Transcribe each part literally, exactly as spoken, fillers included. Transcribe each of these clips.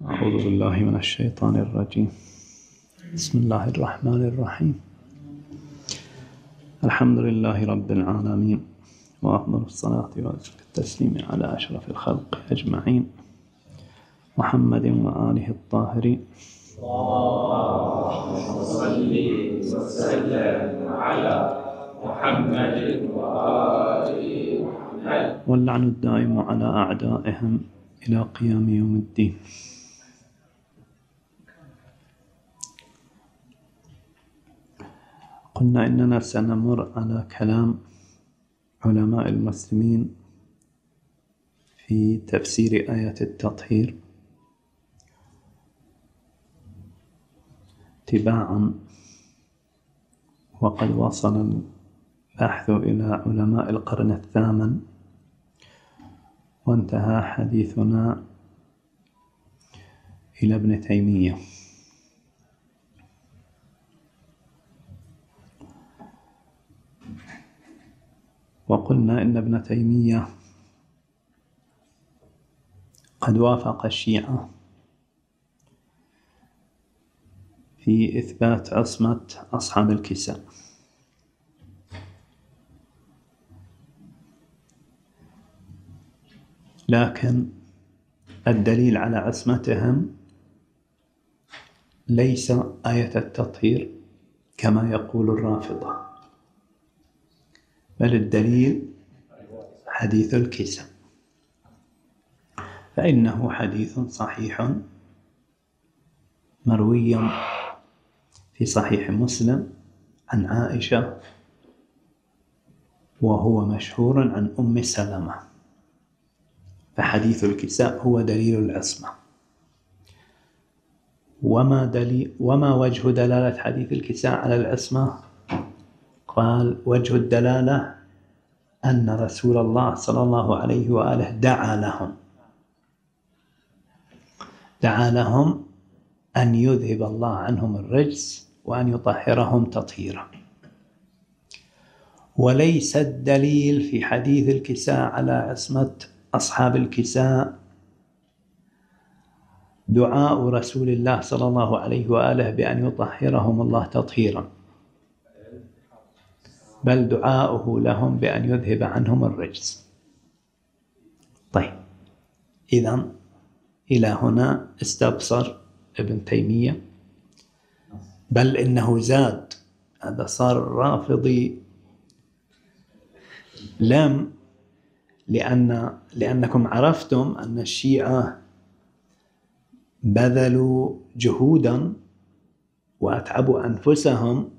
أعوذ بالله من الشيطان الرجيم. بسم الله الرحمن الرحيم. الحمد لله رب العالمين، وأفضل الصلاة والتسليم على أشرف الخلق أجمعين، محمد وآله الطاهرين. اللهم صل وسلم على محمد وآل محمد، واللعن الدائم على أعدائهم إلى قيام يوم الدين. قلنا إننا سنمر على كلام علماء المسلمين في تفسير آية التطهير تباعا، وقد وصل البحث إلى علماء القرن الثامن، وانتهى حديثنا إلى ابن تيمية. وقلنا إن ابن تيمية قد وافق الشيعة في إثبات عصمة أصحاب الكساء، لكن الدليل على عصمتهم ليس آية التطهير كما يقول الرافضة، بل الدليل حديث الكساء، فإنه حديث صحيح مروي في صحيح مسلم عن عائشة، وهو مشهور عن أم سلمة، فحديث الكساء هو دليل العصمة. وما, دليل وما وجه دلالة حديث الكساء على العصمة؟ قال: وجه الدلالة أن رسول الله صلى الله عليه وآله دعا لهم دعا لهم أن يذهب الله عنهم الرجس وأن يطهرهم تطهيرا. وليس الدليل في حديث الكساء على عصمة أصحاب الكساء دعاء رسول الله صلى الله عليه وآله بأن يطهرهم الله تطهيرا، بل دعاؤه لهم بأن يذهب عنهم الرجس. طيب، إذن إلى هنا استبصر ابن تيمية، بل إنه زاد، هذا صار رافضي. لم لأن لأنكم عرفتم أن الشيعة بذلوا جهودا وأتعبوا أنفسهم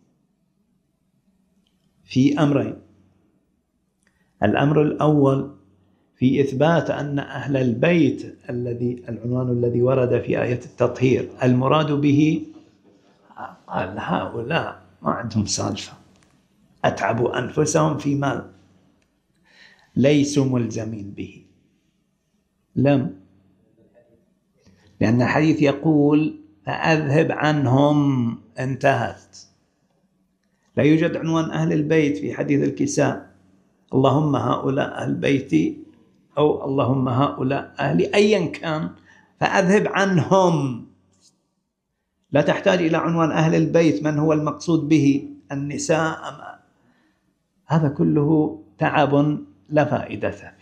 في أمرين. الأمر الأول في إثبات أن أهل البيت الذي العنوان الذي ورد في آية التطهير المراد به، قال هؤلاء ما عندهم سالفة، أتعبوا أنفسهم فيما ليسوا ملزمين به. لم، لأن الحديث يقول فأذهب عنهم، انتهت. لا يوجد عنوان أهل البيت في حديث الكساء، اللهم هؤلاء أهل بيتي أو اللهم هؤلاء أهلي، أيا كان، فأذهب عنهم. لا تحتاج إلى عنوان أهل البيت، من هو المقصود به، النساء أم؟ هذا كله تعب لا فائدة فيه.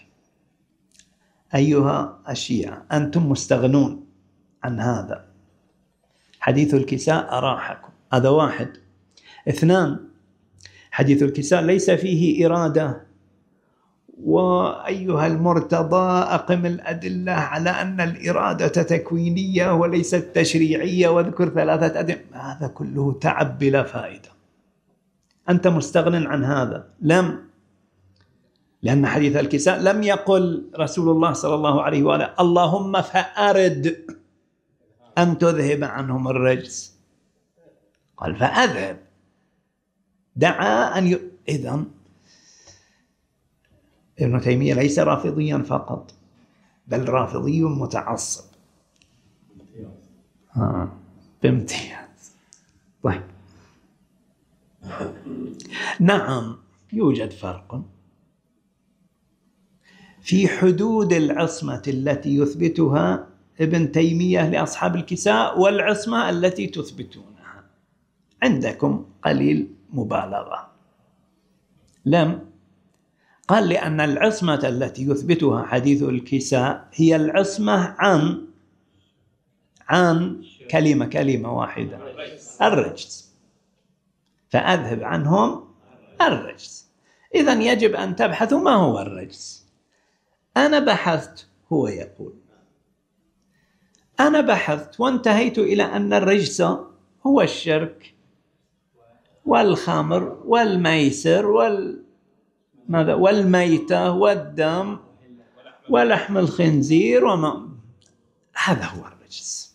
أيها الشيعة، أنتم مستغنون عن هذا، حديث الكساء أراحكم. هذا واحد. اثنان، حديث الكساء ليس فيه إرادة، وأيها المرتضى أقم الأدلة على أن الإرادة تكوينية وليست تشريعية، واذكر ثلاثة أدلة. هذا كله تعب بلا فائدة، أنت مستغن عن هذا. لم، لأن حديث الكساء لم يقل رسول الله صلى الله عليه وآله اللهم فأرد أن تذهب عنهم الرجس، قال فأذهب، دعا أن ي... إذن ابن تيمية ليس رافضيا فقط، بل رافضي متعصب آه. بامتياز. طيب، نعم يوجد فرق في حدود العصمة التي يثبتها ابن تيمية لأصحاب الكساء والعصمة التي تثبتونها. عندكم قليل مبالغة. لم قال لأن العصمة التي يثبتها حديث الكساء هي العصمة عن عن كلمة كلمة واحدة، الرجس، فأذهب عنهم الرجس. إذن يجب أن تبحثوا ما هو الرجس. أنا بحثت، هو يقول أنا بحثت وانتهيت إلى أن الرجس هو الشرك والخمر والميسر وال ماذا والميتة والدم ولحم الخنزير وما، هذا هو الرجس.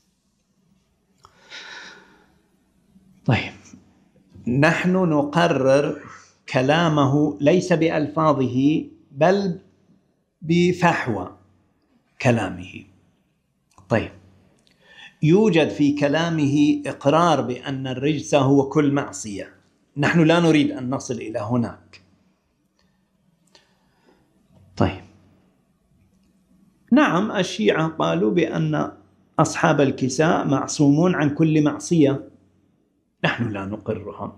طيب، نحن نقرر كلامه ليس بألفاظه بل بفحوى كلامه. طيب، يوجد في كلامه إقرار بأن الرجس هو كل معصية. نحن لا نريد أن نصل إلى هناك. طيب، نعم، الشيعة قالوا بأن أصحاب الكساء معصومون عن كل معصية، نحن لا نقرهم.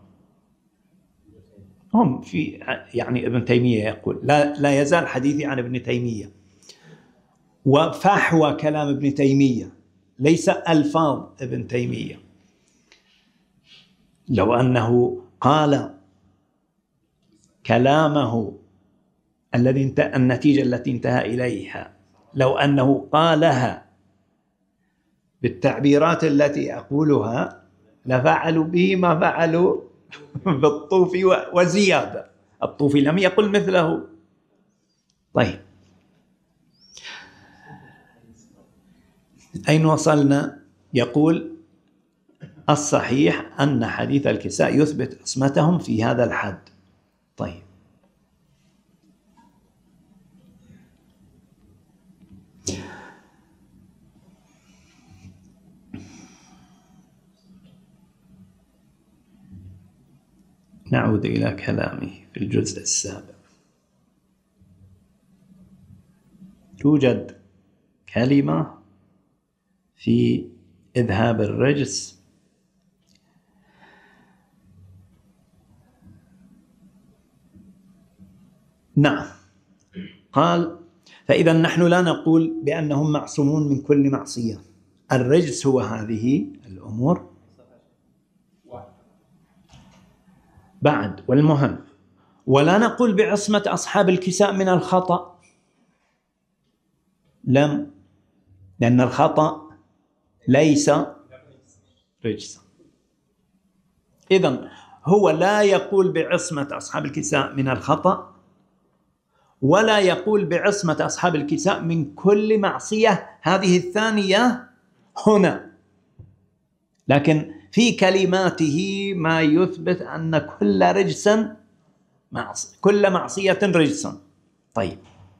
هم في يعني ابن تيمية يقول، لا, لا يزال حديثي عن ابن تيمية وفحوى كلام ابن تيمية ليس ألفاظ ابن تيمية. لو أنه قال كلامه الذي انت... النتيجة التي انتهى إليها، لو أنه قالها بالتعبيرات التي أقولها لفعلوا به ما فعلوا بالطوفي وزيادة. الطوفي لم يقل مثله. طيب، أين وصلنا؟ يقول الصحيح أن حديث الكساء يثبت عصمتهم في هذا الحد. طيب، نعود إلى كلامه في الجزء السابع. توجد كلمة في إذهاب الرجس نعم، قال فإذا نحن لا نقول بأنهم معصومون من كل معصية. الرجس هو هذه الأمور. بعد، والمهم، ولا نقول بعصمة أصحاب الكساء من الخطأ. لم، لأن الخطأ ليس رجسا. إذن هو لا يقول بعصمة أصحاب الكساء من الخطأ، ولا يقول بعصمة أصحاب الكساء من كل معصية، هذه الثانية هنا. لكن في كلماته ما يثبت أن كل رجس معصية، كل معصية رجس. طيب،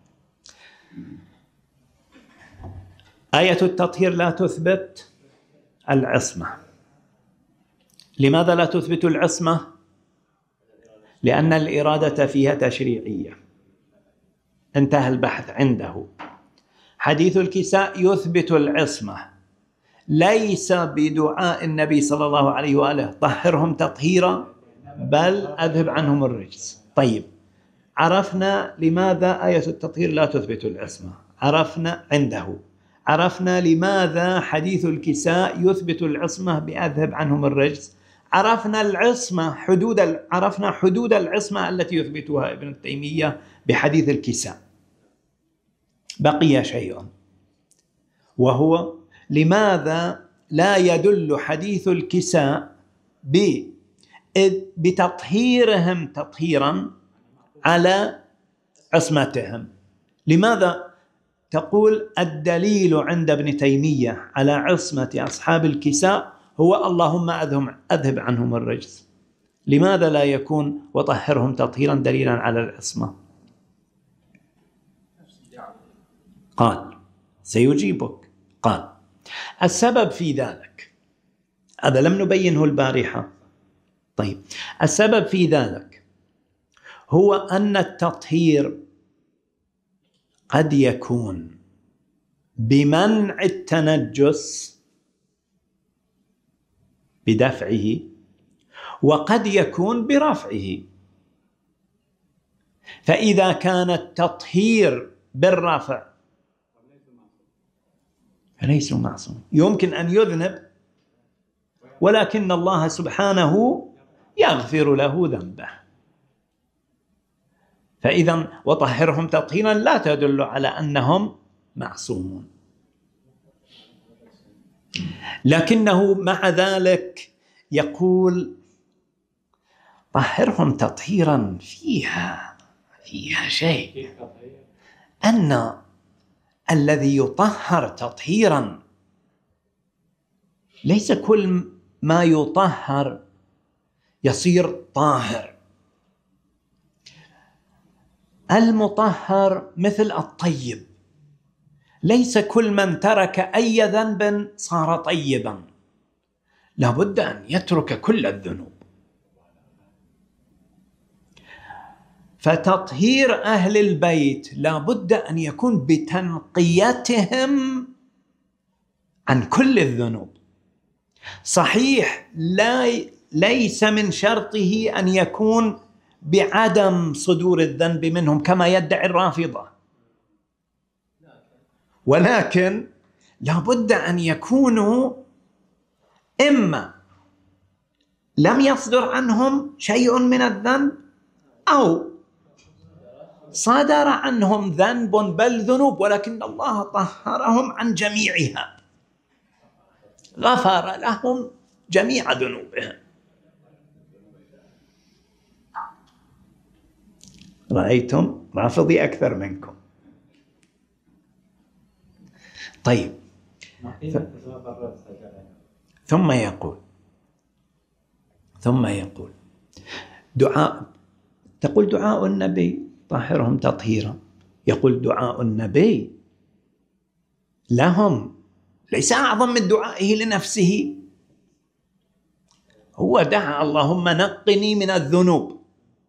آية التطهير لا تثبت العصمة. لماذا لا تثبت العصمة؟ لأن الإرادة فيها تشريعية. انتهى البحث عنده. حديث الكساء يثبت العصمة، ليس بدعاء النبي صلى الله عليه وآله طهرهم تطهيرا، بل أذهب عنهم الرجس. طيب، عرفنا لماذا آية التطهير لا تثبت العصمة، عرفنا عنده، عرفنا لماذا حديث الكساء يثبت العصمة بأذهب عنهم الرجس، عرفنا العصمة حدود عرفنا حدود العصمة التي يثبتها ابن تيمية بحديث الكساء. بقي شيء، وهو لماذا لا يدل حديث الكساء بتطهيرهم تطهيرا على عصمتهم؟ لماذا تقول الدليل عند ابن تيمية على عصمة أصحاب الكساء هو اللهم أذهب عنهم الرجس؟ لماذا لا يكون وطهرهم تطهيرا دليلا على العصمة؟ قال سيجيبك. قال السبب في ذلك، هذا لم نبينه البارحة. طيب، السبب في ذلك هو أن التطهير قد يكون بمنع التنجس بدفعه، وقد يكون برفعه. فإذا كان التطهير بالرفع فليسوا معصومين. يمكن أن يذنب ولكن الله سبحانه يغفر له ذنبه. فإذا وطهرهم تطهيرا لا تدل على أنهم معصومون، لكنه مع ذلك يقول طهرهم تطهيرا فيها فيها شيء، أن الذي يطهر تطهيرا ليس كل ما يطهر يصير طاهر. المطهر مثل الطيب، ليس كل من ترك أي ذنب صار طيبا، لابد أن يترك كل الذنوب. فتطهير أهل البيت لابد أن يكون بتنقيتهم عن كل الذنوب. صحيح لا ليس من شرطه أن يكون بعدم صدور الذنب منهم كما يدعي الرافضة، ولكن لابد أن يكونوا إما لم يصدر عنهم شيء من الذنب أو صدر عنهم ذنب بل ذنوب، ولكن الله طهرهم عن جميعها، غفر لهم جميع ذنوبهم. رأيتم رافضي أكثر منكم. طيب، ثم يقول ثم يقول دعاء، تقول دعاء النبي طهرهم تطهيرا، يقول دعاء النبي لهم ليس أعظم من دعائه لنفسه. هو دعا اللهم نقني من الذنوب.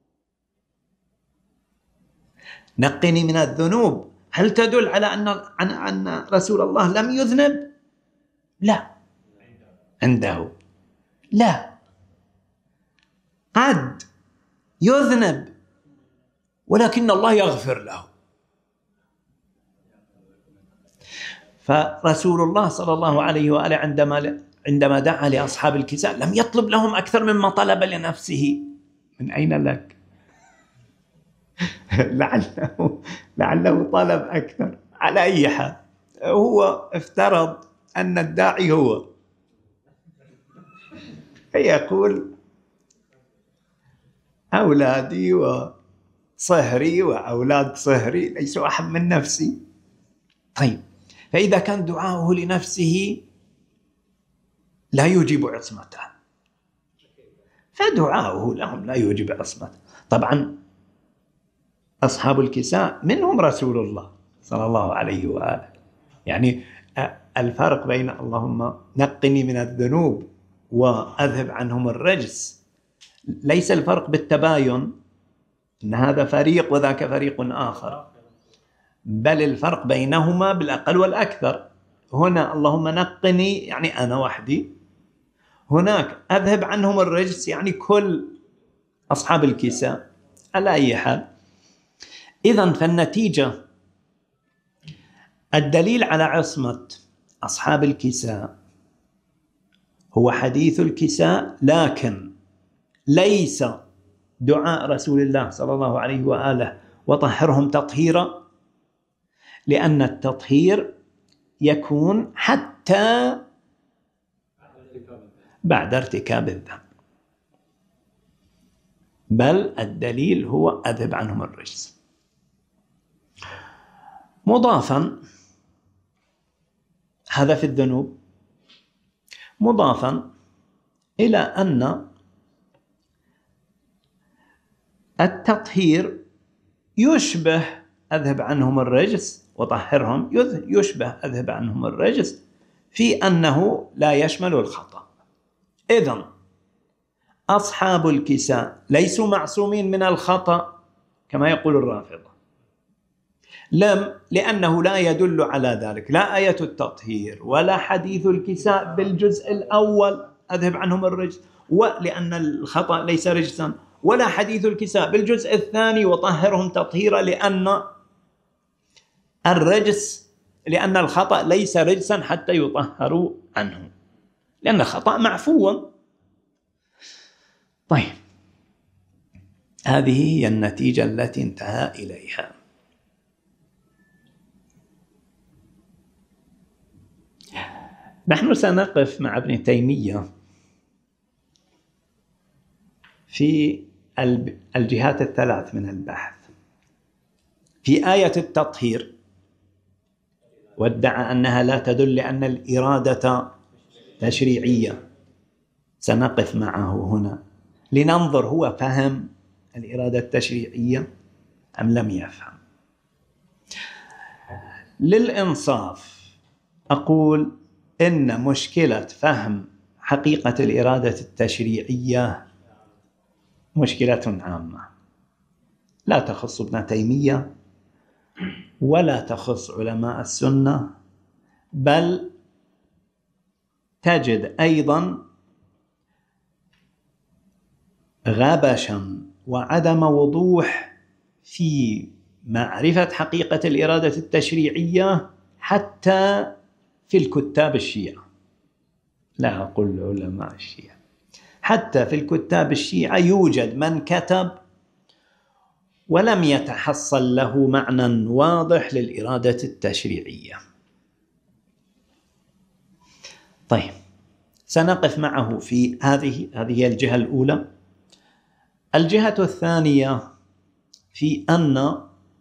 نقني من الذنوب هل تدل على أن أن رسول الله لم يذنب؟ لا، عنده لا، قد يذنب ولكن الله يغفر له. فرسول الله صلى الله عليه وآله عندما عندما دعا لأصحاب الكساء لم يطلب لهم أكثر مما طلب لنفسه. من أين لك؟ لعله لعله طلب أكثر. على أي حال هو افترض أن الداعي هو، فيقول أولادي وصهري وأولاد صهري ليسوا أحد من نفسي. طيب، فإذا كان دعاؤه لنفسه لا يوجب عصمته، فدعاؤه لهم لا يوجب عصمته. طبعا أصحاب الكساء منهم رسول الله صلى الله عليه وآله. يعني الفرق بين اللهم نقني من الذنوب وأذهب عنهم الرجس ليس الفرق بالتباين أن هذا فريق وذاك فريق آخر، بل الفرق بينهما بالأقل والأكثر. هنا اللهم نقني يعني أنا وحدي، هناك أذهب عنهم الرجس يعني كل أصحاب الكساء. على أي حال، إذن فالنتيجة الدليل على عصمة أصحاب الكساء هو حديث الكساء، لكن ليس دعاء رسول الله صلى الله عليه وآله وطهرهم تطهيرا، لأن التطهير يكون حتى بعد ارتكاب الذنب، بل الدليل هو أذهب عنهم الرجس. مضافا هذا في الذنوب، مضافا إلى أن التطهير يشبه أذهب عنهم الرجس وطهرهم، يشبه أذهب عنهم الرجس في أنه لا يشمل الخطأ. إذن أصحاب الكساء ليسوا معصومين من الخطأ كما يقول الرافضة، لم لأنه لا يدل على ذلك لا آية التطهير ولا حديث الكساء بالجزء الأول أذهب عنهم الرجس ولأن الخطأ ليس رجسا، ولا حديث الكساء بالجزء الثاني وطهرهم تطهيرا لأن الرجس لأن الخطأ ليس رجسا حتى يطهروا عنه، لأن الخطأ معفو. طيب، هذه هي النتيجة التي انتهى إليها. نحن سنقف مع ابن تيمية في الجهات الثلاث من البحث. في آية التطهير وادعى أنها لا تدل لأن الإرادة تشريعية، سنقف معه هنا لننظر هو فهم الإرادة التشريعية أم لم يفهم. للإنصاف أقول إن مشكلة فهم حقيقة الإرادة التشريعية مشكلة عامة لا تخص ابن تيمية ولا تخص علماء السنة، بل تجد أيضا غبشا وعدم وضوح في معرفة حقيقة الإرادة التشريعية حتى في الكتاب الشيعة، لا أقول علماء الشيعة، حتى في الكتاب الشيعة يوجد من كتب ولم يتحصل له معنى واضح للإرادة التشريعية. طيب، سنقف معه في هذه هذه الجهة الأولى. الجهة الثانية في أن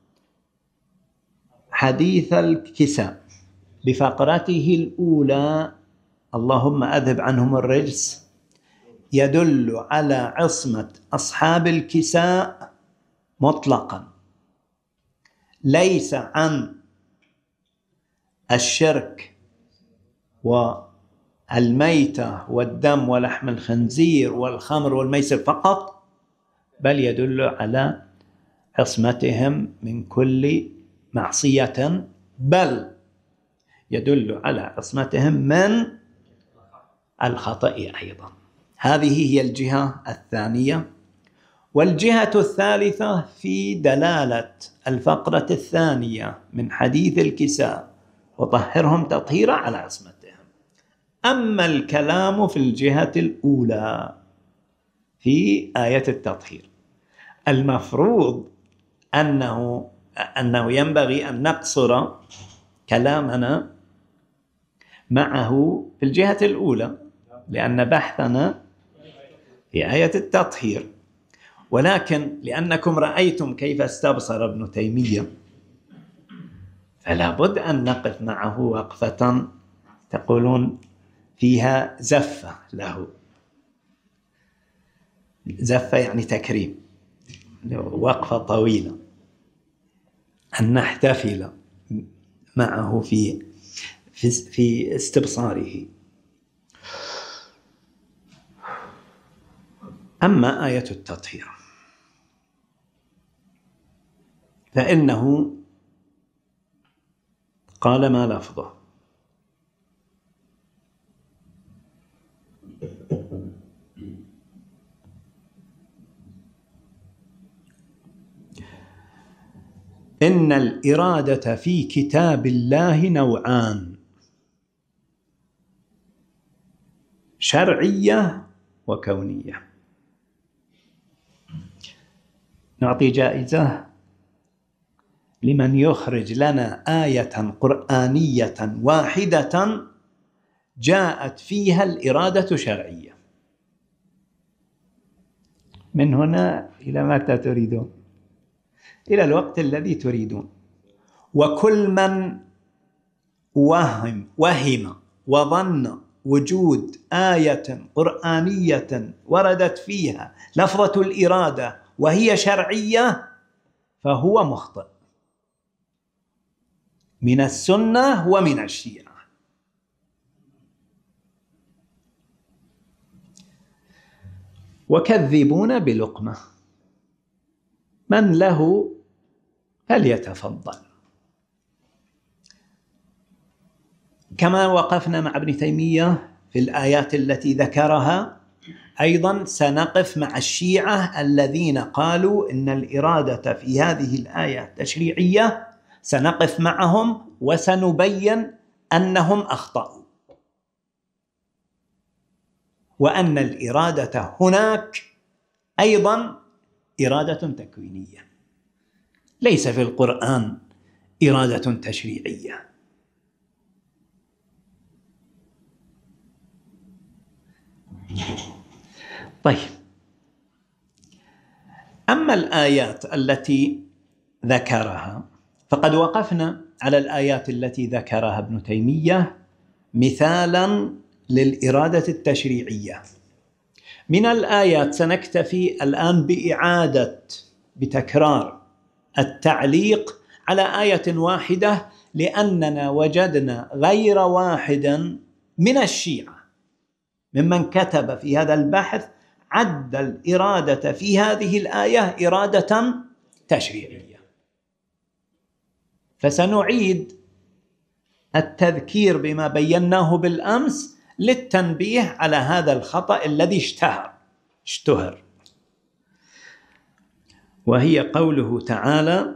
حديث الكساء بفقرته الأولى اللهم أذهب عنهم الرجس يدل على عصمة أصحاب الكساء مطلقا، ليس عن الشرك والميتة والدم ولحم الخنزير والخمر والميسر فقط، بل يدل على عصمتهم من كل معصية، بل يدل على عصمتهم من الخطأ أيضا. هذه هي الجهة الثانية. والجهة الثالثة في دلالة الفقرة الثانية من حديث الكساء وطهرهم تطهيرا على عصمتهم. أما الكلام في الجهة الأولى في آية التطهير، المفروض أنه أنه ينبغي أن نقصر كلامنا معه في الجهة الأولى، لأن بحثنا في آية التطهير، ولكن لأنكم رأيتم كيف استبصر ابن تيمية فلا بد أن نقف معه وقفة تقولون فيها زفة له، زفة يعني تكريم، وقفة طويلة، أن نحتفل معه في في, في استبصاره. أما آية التطهير فإنه قال ما لفظه: إن الإرادة في كتاب الله نوعان، شرعية وكونية. نعطي جائزة لمن يخرج لنا آية قرآنية واحدة جاءت فيها الإرادة شرعية. من هنا إلى متى تريدون؟ إلى الوقت الذي تريدون. وكل من وهم وهم وظن وجود آية قرآنية وردت فيها لفظة الإرادة وهي شرعية فهو مخطئ من السنة ومن الشيعة. وكذبون بلقمة، من له فليتفضل. كما وقفنا مع ابن تيمية في الآيات التي ذكرها، أيضا سنقف مع الشيعة الذين قالوا إن الإرادة في هذه الآية تشريعية، سنقف معهم وسنبين أنهم أخطأوا، وأن الإرادة هناك أيضا إرادة تكوينية، ليس في القرآن إرادة تشريعية. طيب، أما الآيات التي ذكرها فقد وقفنا على الآيات التي ذكرها ابن تيمية مثالا للإرادة التشريعية. من الآيات سنكتفي الآن بإعادة بتكرار التعليق على آية واحدة، لأننا وجدنا غير واحد من الشيعة ممن كتب في هذا البحث عد الإرادة في هذه الآية إرادة تشريعية. فسنعيد التذكير بما بيناه بالأمس للتنبيه على هذا الخطأ الذي اشتهر اشتهر وهي قوله تعالى: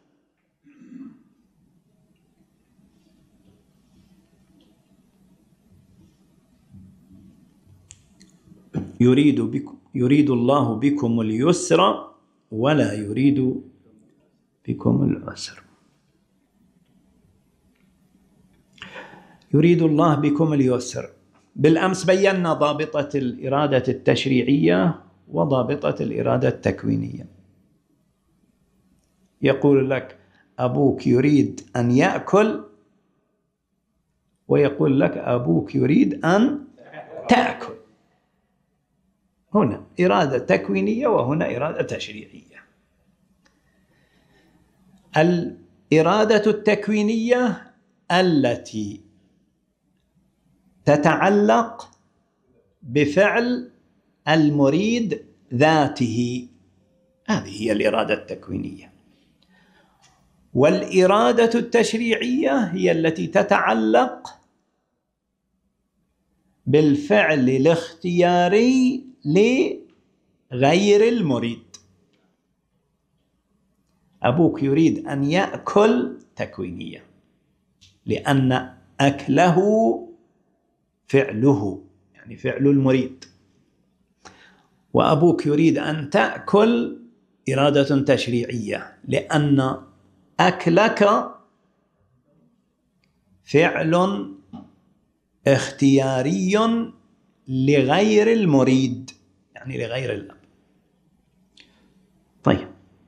يريد بكم يريد الله بكم اليسر ولا يريد بكم العسر. يريد الله بكم اليسر. بالأمس بينا ضابطة الإرادة التشريعية وضابطة الإرادة التكوينية. يقول لك أبوك يريد أن يأكل، ويقول لك أبوك يريد أن تأكل. هنا إرادة تكوينية وهنا إرادة تشريعية. الإرادة التكوينية التي تتعلق بفعل المريد ذاته، هذه هي الإرادة التكوينية. والإرادة التشريعية هي التي تتعلق بالفعل الاختياري لغير المريد. أبوك يريد أن يأكل تكوينية، لأن أكله فعله، يعني فعل المريد. وأبوك يريد أن تأكل إرادة تشريعية، لأن أكلك فعل اختياري لغير المريد، يعني لغير الأب. طيب،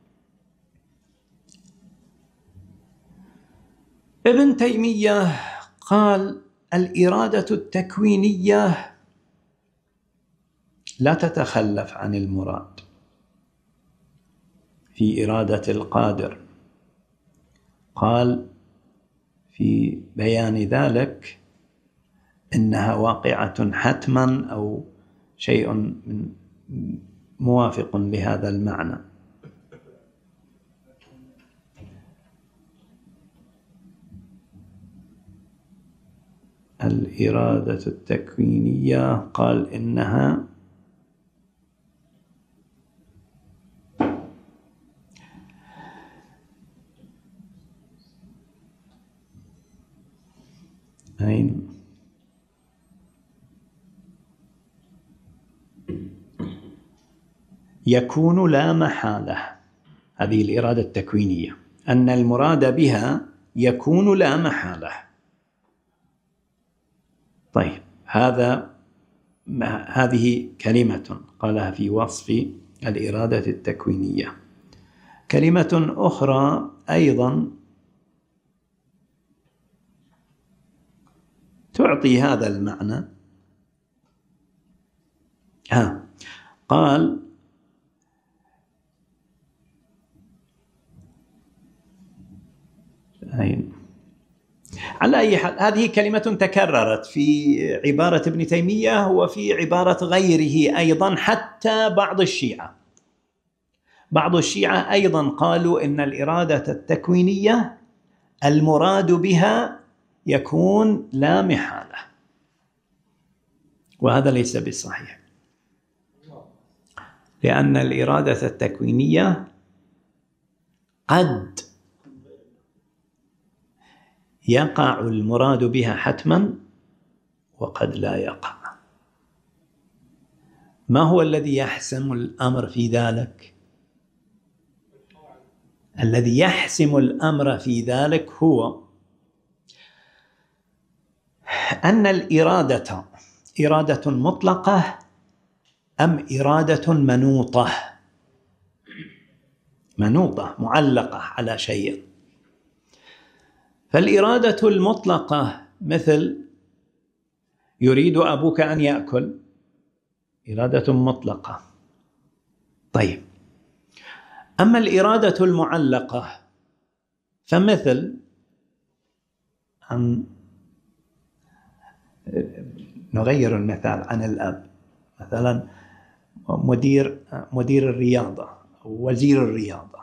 ابن تيمية قال الإرادة التكوينية لا تتخلف عن المراد في إرادة القادر. قال في بيان ذلك إنها واقعة حتما أو شيء من موافق لهذا المعنى. الإرادة التكوينية قال إنها أين يكون لا محالة. هذه الإرادة التكوينية أن المراد بها يكون لا محالة. طيب، هذا هذه كلمة قالها في وصف الإرادة التكوينية. كلمة أخرى أيضا تعطي هذا المعنى. ها قال أين على أي حال هذه كلمة تكررت في عبارة ابن تيمية وفي عبارة غيره أيضا، حتى بعض الشيعة بعض الشيعة أيضا قالوا إن الإرادة التكوينية المراد بها يكون لا محالة، وهذا ليس بصحيح، لأن الإرادة التكوينية قد يقع المراد بها حتما وقد لا يقع. ما هو الذي يحسم الأمر في ذلك؟ الذي يحسم الأمر في ذلك هو أن الإرادة إرادة مطلقة أم إرادة منوطة، منوطة معلقة على شيء. فالإرادة المطلقة مثل يريد أبوك أن يأكل، إرادة مطلقة. طيب، أما الإرادة المعلقة فمثل أن نغير المثال عن الأب، مثلا مدير مدير الرياضة أو وزير الرياضة،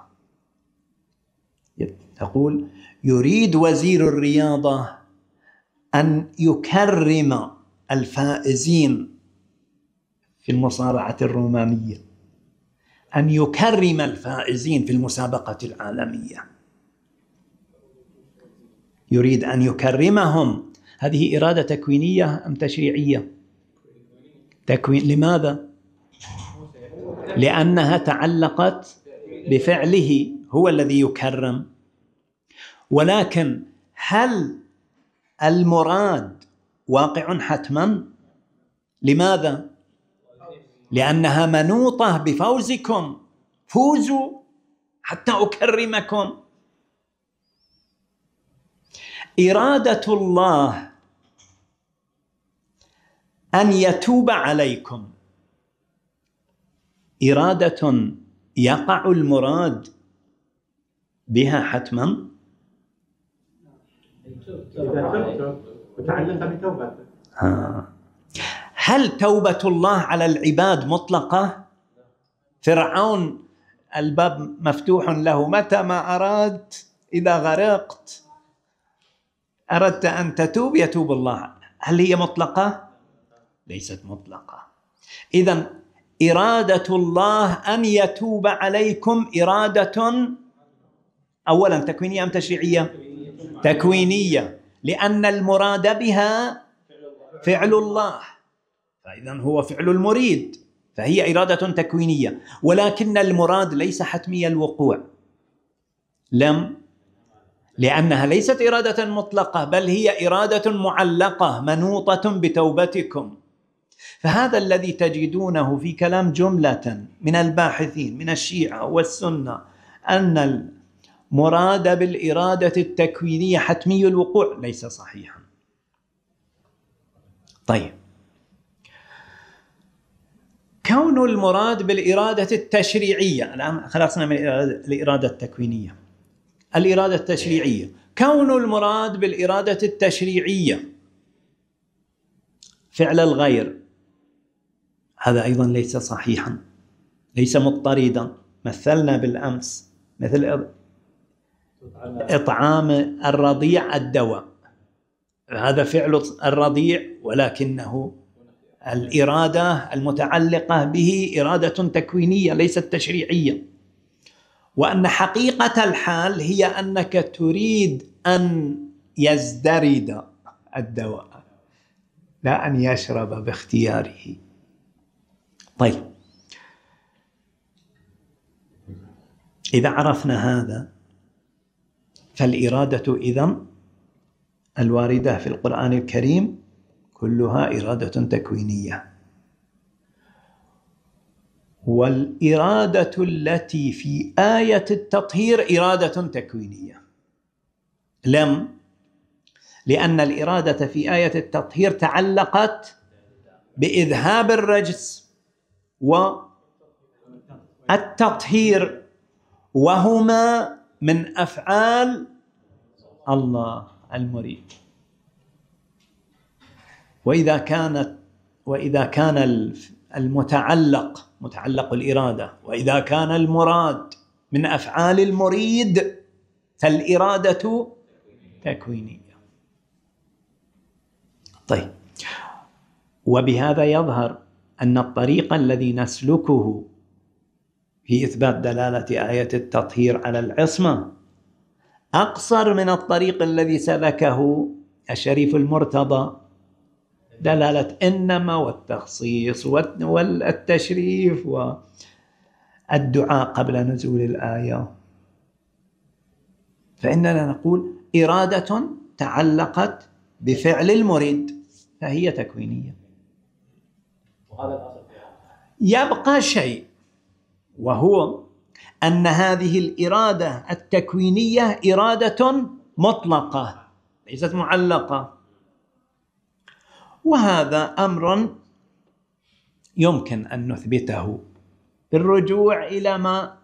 تقول يريد وزير الرياضة أن يكرم الفائزين في المصارعة الرومانية، أن يكرم الفائزين في المسابقة العالمية، يريد أن يكرمهم. هذه إرادة تكوينية أم تشريعية؟ تكوين. لماذا؟ لأنها تعلقت بفعله، هو الذي يكرم. ولكن هل المراد واقع حتما؟ لماذا؟ لأنها منوطة بفوزكم، فوزوا حتى أكرمكم. إرادة الله أن يتوب عليكم إرادة يقع المراد بها حتما؟ هل توبة الله على العباد مطلقة؟ فرعون الباب مفتوح له، متى ما أردت، إذا غرقت أردت أن تتوب يتوب الله. هل هي مطلقة؟ ليست مطلقة. إذن إرادة الله أن يتوب عليكم إرادة أولا تكوينية أم تشريعية؟ تكوينية، لأن المراد بها فعل الله، فإذن هو فعل المريد، فهي إرادة تكوينية. ولكن المراد ليس حتمي الوقوع، لم، لأنها ليست إرادة مطلقة، بل هي إرادة معلقة منوطة بتوبتكم. فهذا الذي تجدونه في كلام جملة من الباحثين من الشيعة والسنة، أن المراد بالإرادة التكوينية حتمي الوقوع، ليس صحيحا. طيب، كون المراد بالإرادة التشريعية، الآن خلصنا من الإرادة التكوينية، الإرادة التشريعية، كون المراد بالإرادة التشريعية فعل الغير، هذا أيضا ليس صحيحا، ليس مضطردا. مثلنا بالأمس مثل إطعام الرضيع الدواء، هذا فعل الرضيع، ولكنه الإرادة المتعلقة به إرادة تكوينية ليست تشريعية. وأن حقيقة الحال هي أنك تريد أن يزدرد الدواء، لا أن يشرب باختياره. طيب، إذا عرفنا هذا فالإرادة إذن الواردة في القرآن الكريم كلها إرادة تكوينية. والإرادة التي في آية التطهير إرادة تكوينية. لم، لأن الإرادة في آية التطهير تعلقت بإذهاب الرجس والتطهير، وهما من أفعال الله المريد. وإذا كانت وإذا كان المتعلق متعلق الإرادة، وإذا كان المراد من أفعال المريد، فالإرادة تكوينية. طيب، وبهذا يظهر أن الطريق الذي نسلكه في إثبات دلالة آية التطهير على العصمة أقصر من الطريق الذي سلكه الشريف المرتضى، دلالة إنما والتخصيص والتشريف والدعاء قبل نزول الآية. فإننا نقول إرادة تعلقت بفعل المريد فهي تكوينية. يبقى شيء، وهو أن هذه الإرادة التكوينية إرادة مطلقة ليست معلقة، وهذا أمر يمكن أن نثبته بالرجوع إلى ما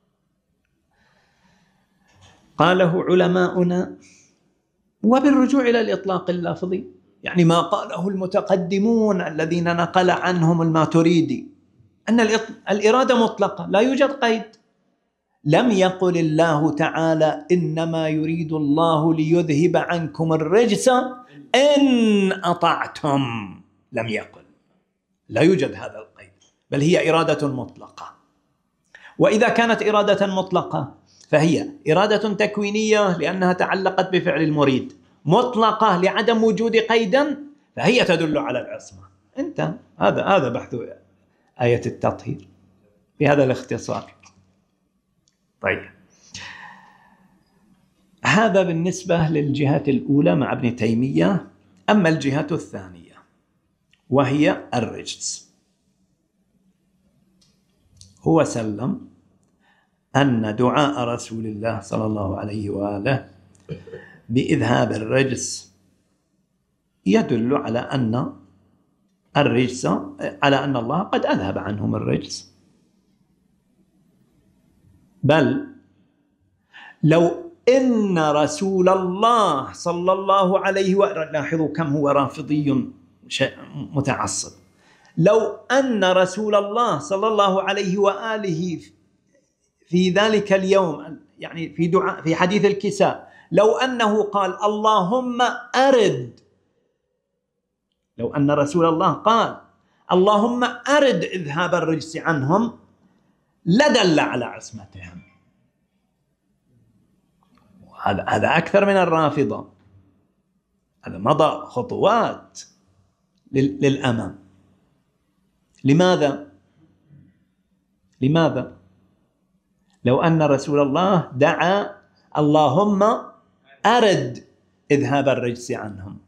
قاله علماؤنا وبالرجوع إلى الإطلاق اللفظي، يعني ما قاله المتقدمون الذين نقل عنهم الماتريدي أن الإرادة مطلقة لا يوجد قيد. لم يقل الله تعالى إنما يريد الله ليذهب عنكم الرجس إن أطعتم، لم يقل، لا يوجد هذا القيد، بل هي إرادة مطلقة. وإذا كانت إرادة مطلقة فهي إرادة تكوينية لأنها تعلقت بفعل المريد، مطلقة لعدم وجود قيدا فهي تدل على العصمة. انت هذا هذا بحث آية التطهير بهذا الاختصار. طيب، هذا بالنسبة للجهة الأولى مع ابن تيمية. أما الجهة الثانية وهي الرجس، هو سلم أن دعاء رسول الله صلى الله عليه وآله بإذهاب الرجس يدل على أن الرجس على أن الله قد أذهب عنهم الرجس، بل لو إن رسول الله صلى الله عليه وآله، لاحظوا كم هو رافضي متعصب، لو أن رسول الله صلى الله عليه وآله في ذلك اليوم، يعني في دعاء في حديث الكساء، لو أنه قال اللهم أرد، لو أن رسول الله قال اللهم أرد إذهاب الرجس عنهم لدل على عصمتهم. هذا هذا أكثر من الرافضة، هذا مضى خطوات للأمام. لماذا؟ لماذا؟ لو أن رسول الله دعا اللهم أرد إذهاب الرجس عنهم،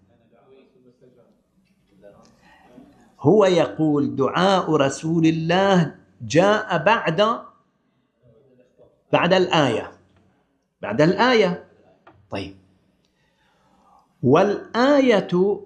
هو يقول دعاء رسول الله جاء بعد بعد الآية بعد الآية طيب، والآية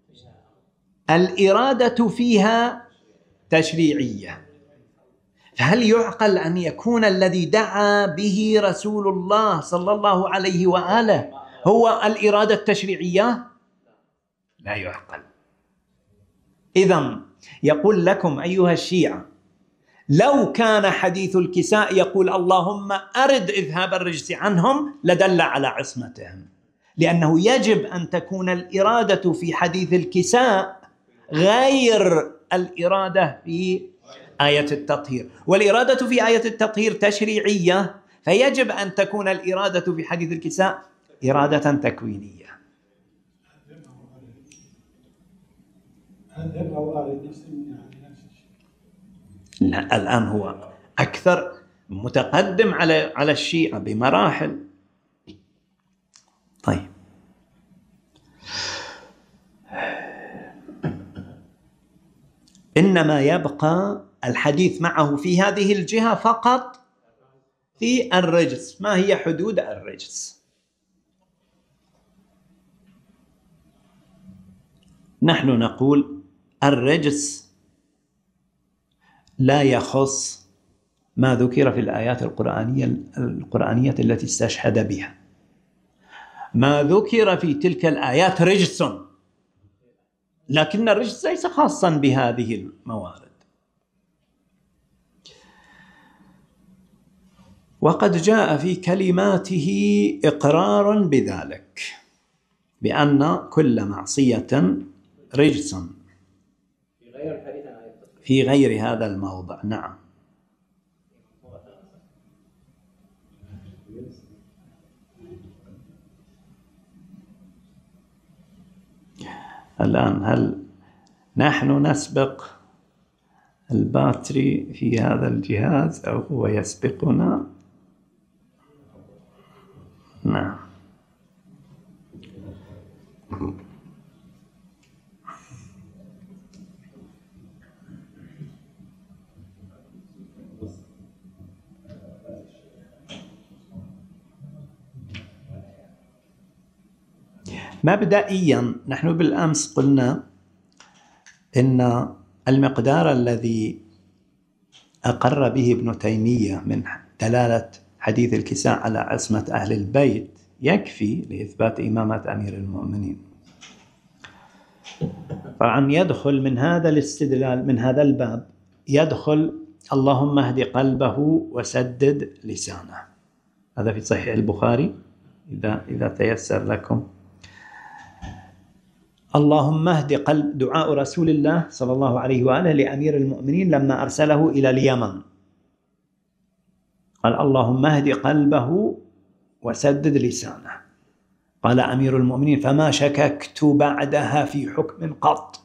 الإرادة فيها تشريعية، فهل يعقل أن يكون الذي دعا به رسول الله صلى الله عليه وآله هو الإرادة التشريعية؟ لا يعقل. إذن يقول لكم أيها الشيعة، لو كان حديث الكساء يقول اللهم أرد إذهاب الرجس عنهم لدل على عصمتهم، لأنه يجب أن تكون الإرادة في حديث الكساء غير الإرادة في آية التطهير، والإرادة في آية التطهير تشريعية، فيجب أن تكون الإرادة في حديث الكساء إرادة تكوينية. لا، الآن هو أكثر متقدم على على الشيعة بمراحل. طيب، إنما يبقى الحديث معه في هذه الجهة فقط في الرجس. ما هي حدود الرجس؟ نحن نقول الرجس لا يخص ما ذكر في الآيات القرآنية القرآنية التي استشهد بها. ما ذكر في تلك الآيات رجس، لكن الرجس ليس خاصا بهذه الموارد. وقد جاء في كلماته إقرار بذلك، بأن كل معصية رجس في غير الحديث عن آية التطهير. في غير هذا الموضع. نعم. الآن هل نحن نسبق الباتري في هذا الجهاز أو هو يسبقنا؟ نعم. مبدئيا نحن بالأمس قلنا إن المقدار الذي أقر به ابن تيمية من دلالة حديث الكساء على عصمة أهل البيت يكفي لإثبات إمامة أمير المؤمنين. طبعا يدخل من هذا الاستدلال من هذا الباب يدخل اللهم اهد قلبه وسدد لسانه. هذا في صحيح البخاري إذا إذا تيسر لكم. اللهم اهد قلب دعاء رسول الله صلى الله عليه وآله لأمير المؤمنين لما أرسله إلى اليمن، قال اللهم اهد قلبه وسدد لسانه. قال أمير المؤمنين فما شككت بعدها في حكم قط.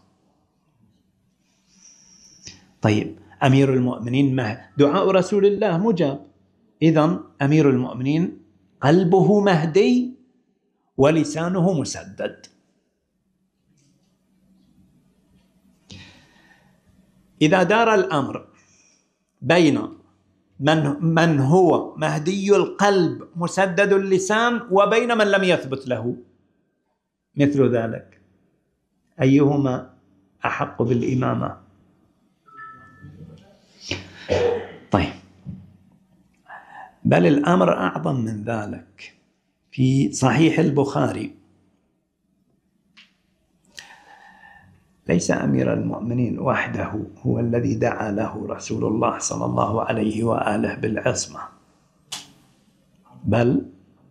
طيب أمير المؤمنين دعاء رسول الله مجاب، إذن أمير المؤمنين قلبه مهدي ولسانه مسدد. إذا دار الأمر بين من, من هو مهدي القلب مسدد اللسان وبين من لم يثبت له مثل ذلك، أيهما أحق بالإمامة؟ طيب، بل الأمر أعظم من ذلك. في صحيح البخاري ليس أمير المؤمنين وحده هو الذي دعا له رسول الله صلى الله عليه وآله بالعصمة، بل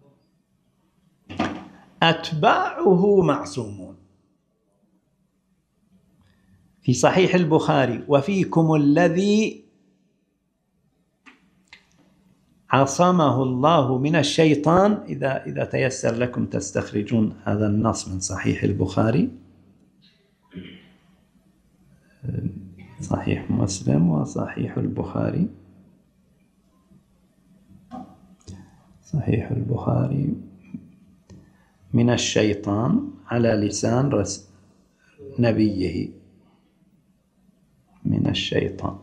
أتباعه معصومون. في صحيح البخاري وفيكم الذي عصمه الله من الشيطان. إذا إذا تيسر لكم تستخرجون هذا النص من صحيح البخاري، صحيح مسلم وصحيح البخاري. صحيح البخاري من الشيطان على لسان رس نبيه من الشيطان.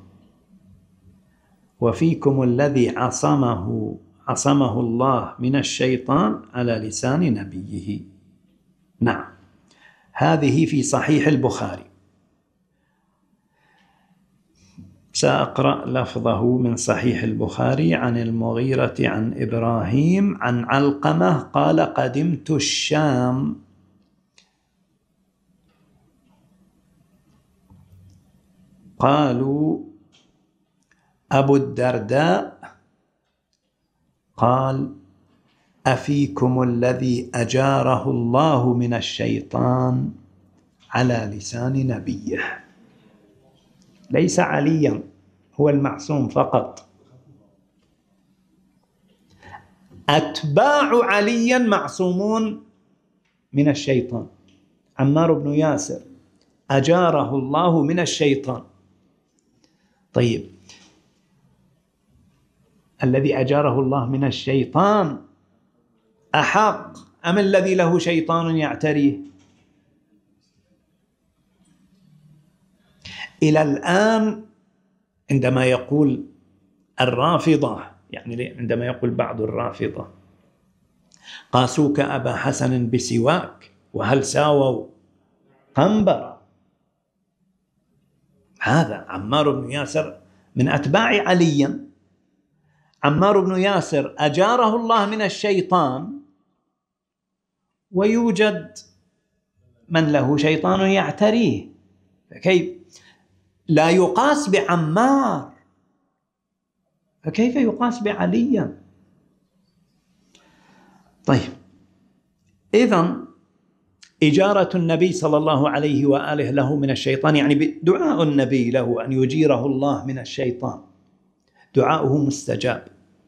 وفيكم الذي عصمه عصمه الله من الشيطان على لسان نبيه. نعم، هذه في صحيح البخاري. سأقرأ لفظه من صحيح البخاري عن المغيرة عن إبراهيم عن علقمة قال قدمت الشام قالوا أبو الدرداء قال أفيكم الذي أجاره الله من الشيطان على لسان نبيه. ليس عليا هو المعصوم فقط، أتباع عليا معصومون من الشيطان. عمار بن ياسر أجاره الله من الشيطان. طيب، الذي أجاره الله من الشيطان أحق أم الذي له شيطان يعتريه؟ إلى الآن عندما يقول الرافضة، يعني عندما يقول بعض الرافضة قاسوك أبا حسن بسواك وهل ساووا قنبرة، هذا عمار بن ياسر من أتباع علي. عمار بن ياسر أجاره الله من الشيطان ويوجد من له شيطان يعتريه، فكيف لا يقاس بعمار؟ فكيف يقاس بعلي؟ طيب، إذن إجارة النبي صلى الله عليه وآله له من الشيطان، يعني دعاء النبي له أن يجيره الله من الشيطان، دعاؤه مستجاب.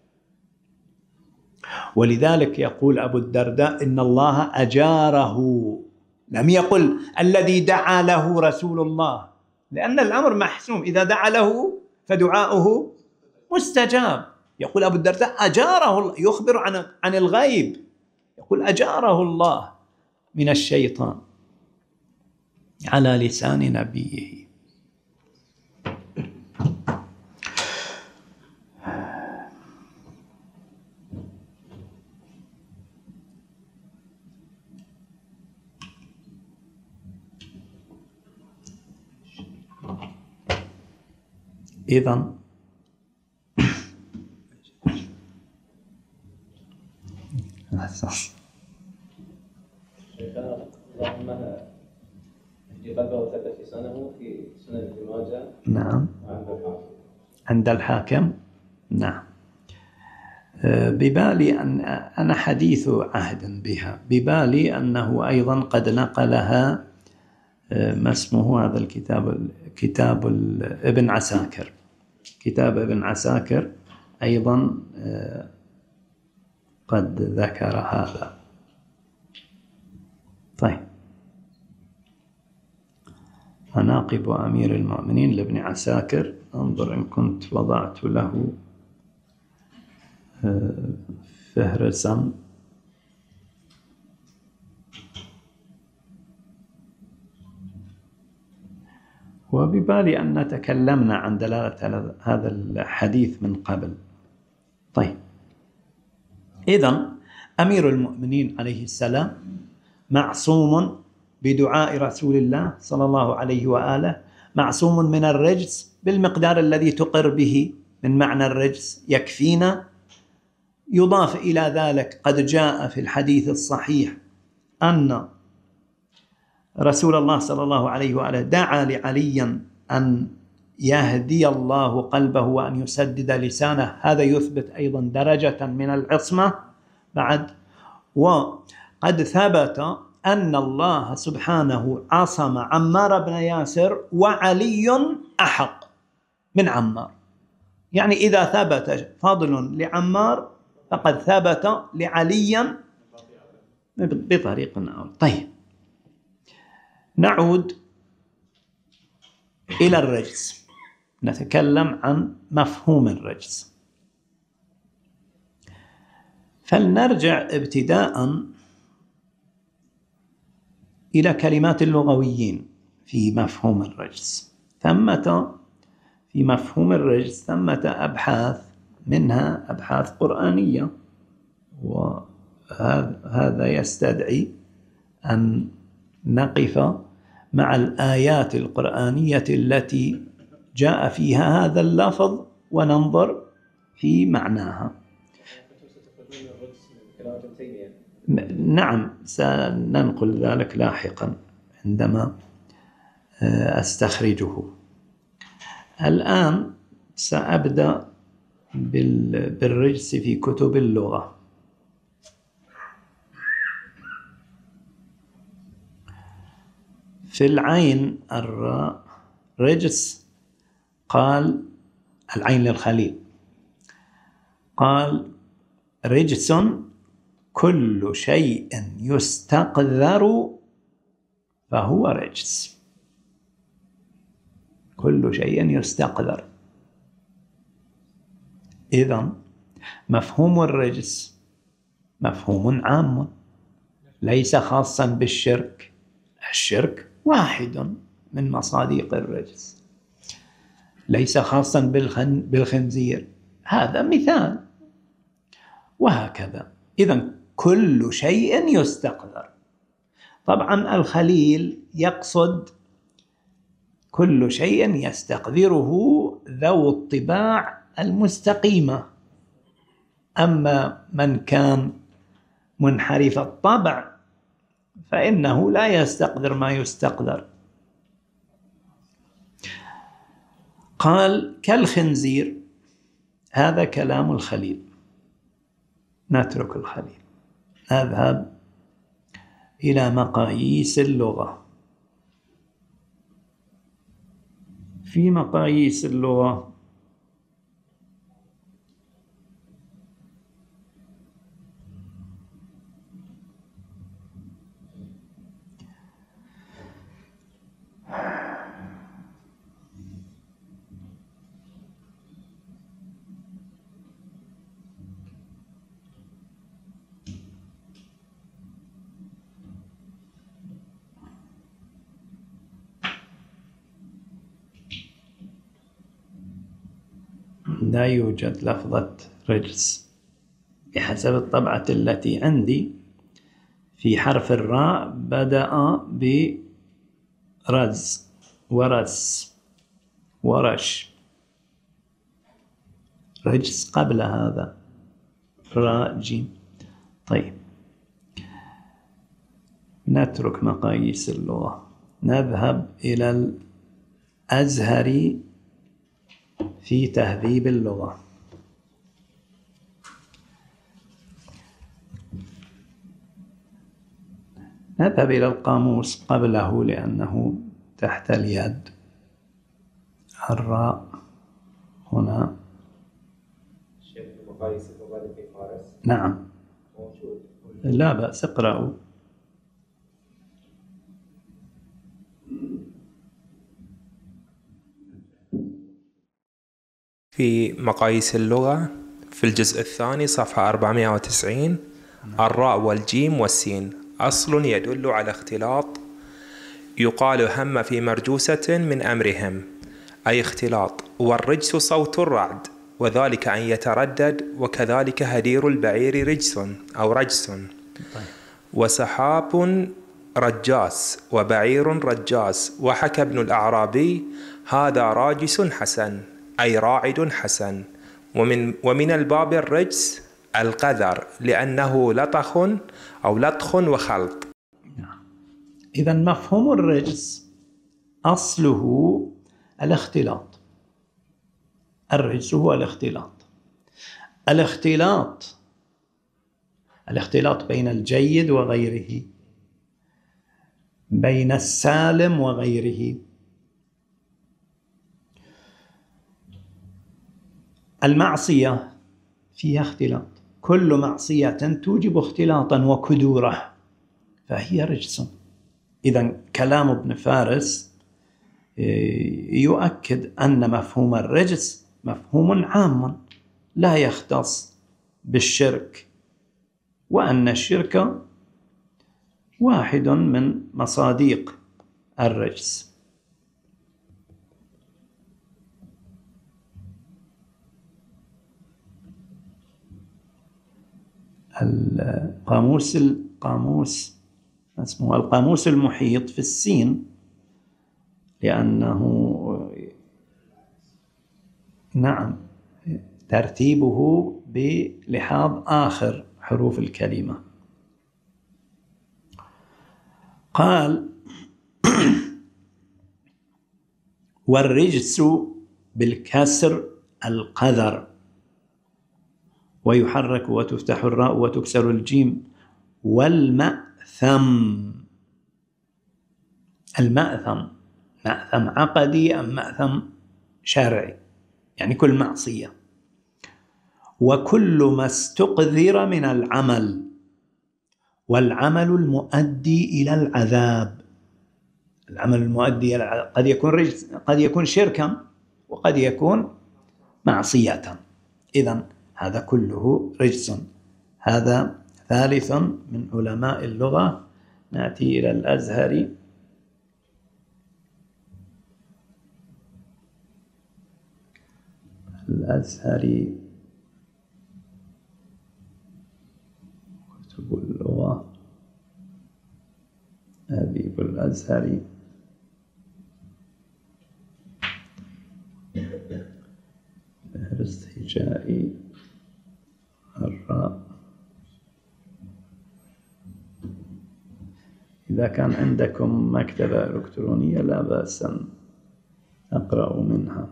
ولذلك يقول أبو الدرداء إن الله أجاره، لم يقل الذي دعا له رسول الله، لأن الأمر محسوم، إذا دعا له فدعاؤه مستجاب. يقول أبو الدرداء أجاره الله، يخبر عن عن الغيب، يقول أجاره الله من الشيطان على لسان نبيه. إذن شيخنا اللهم لقد وثبت لسانه في سنن ابن ماجه. نعم. وعند الحاكم. عند الحاكم. نعم. ببالي أن أنا حديث عهد بها، ببالي أنه أيضا قد نقلها ما اسمه هذا الكتاب، كتاب ابن عساكر، كتاب ابن عساكر أيضا قد ذكر هذا. طيب، مناقب أمير المؤمنين لابن عساكر، انظر إن كنت وضعت له فهرسا. وببالي أن تكلمنا عن دلالة هذا الحديث من قبل. طيب، إذن أمير المؤمنين عليه السلام معصوم بدعاء رسول الله صلى الله عليه وآله، معصوم من الرجس بالمقدار الذي تقر به من معنى الرجس يكفينا. يضاف إلى ذلك قد جاء في الحديث الصحيح أن رسول الله صلى الله عليه وآله دعا لعلي أن يهدي الله قلبه وأن يسدد لسانه، هذا يثبت أيضا درجة من العصمة بعد. وقد ثبت أن الله سبحانه عصم عمار بن ياسر وعلي أحق من عمار، يعني إذا ثبت فضل لعمار فقد ثبت لعلي بطريق أول. طيب، نعود إلى الرجس، نتكلم عن مفهوم الرجس. فلنرجع ابتداء إلى كلمات اللغويين في مفهوم الرجس. ثمة في مفهوم الرجس ثمة أبحاث، منها أبحاث قرآنية، وهذا يستدعي أن نقف مع الآيات القرآنية التي جاء فيها هذا اللفظ وننظر في معناها. نعم، سننقل ذلك لاحقا عندما أستخرجه. الآن سأبدأ بالرجس في كتب اللغة. في العين الراء رجس، قال العين للخليل، قال رجس كل شيء يستقذر فهو رجس، كل شيء يستقذر. إذن مفهوم الرجس مفهوم عام ليس خاصا بالشرك، الشرك واحد من مصادق الرجس، ليس خاصا بالخنزير، هذا مثال، وهكذا. إذن كل شيء يستقذر. طبعا الخليل يقصد كل شيء يستقذره ذو الطباع المستقيمة، أما من كان منحرف الطبع فإنه لا يستقذر ما يستقذر. قال كالخنزير، هذا كلام الخليل، نترك الخليل، نذهب إلى مقاييس اللغة. في مقاييس اللغة لا يوجد لفظة رجس بحسب الطبعة التي عندي. في حرف الراء بدأ برز ورس ورش، رجس قبل هذا راء جيم. طيب نترك مقاييس اللغة، نذهب إلى الأزهري في تهذيب اللغة. نذهب إلى القاموس قبله لأنه تحت اليد. الراء هنا شيخ مقاييس اللغة في فارس نعم موجود. لا بأس، اقرأوا. في مقاييس اللغة في الجزء الثاني صفحة أربعمائة وتسعين: الراء والجيم والسين أصل يدل على اختلاط، يقال هم في مرجوسة من أمرهم، أي اختلاط. والرجس صوت الرعد، وذلك أن يتردد، وكذلك هدير البعير رجس أو رجس. وسحاب رجاس وبعير رجاس. وحكى ابن الأعرابي: هذا راجس حسن، أي راعد حسن. ومن, ومن الباب الرجس القذر، لأنه لطخ أو لطخ وخلط. إذا مفهوم الرجس أصله الاختلاط. الرجس هو الاختلاط. الاختلاط الاختلاط بين الجيد وغيره، بين السالم وغيره. المعصية فيها اختلاط، كل معصية توجب اختلاطا وكدورة فهي رجس. إذن كلام ابن فارس يؤكد أن مفهوم الرجس مفهوم عام لا يختص بالشرك، وأن الشرك واحد من مصاديق الرجس. القاموس القاموس اسمه القاموس المحيط في السين، لأنه نعم ترتيبه بلحاظ آخر حروف الكلمة. قال: والرجس بالكسر القذر، ويحرك وتفتح الراء وتكسر الجيم. والمأثم، المأثم مأثم عقدي أم مأثم شرعي، يعني كل معصية. وكل ما استقذر من العمل، والعمل المؤدي إلى العذاب. العمل المؤدي إلى العذاب قد يكون رجس، قد يكون شركا، وقد يكون معصية. إذن هذا كله رجس. هذا ثالث من علماء اللغة. نأتي إلى الأزهري. الأزهري كتب اللغة، أديب الأزهري. فهرست هجائي الراء. إذا كان عندكم مكتبة إلكترونية لا بأس أن أقرأ منها.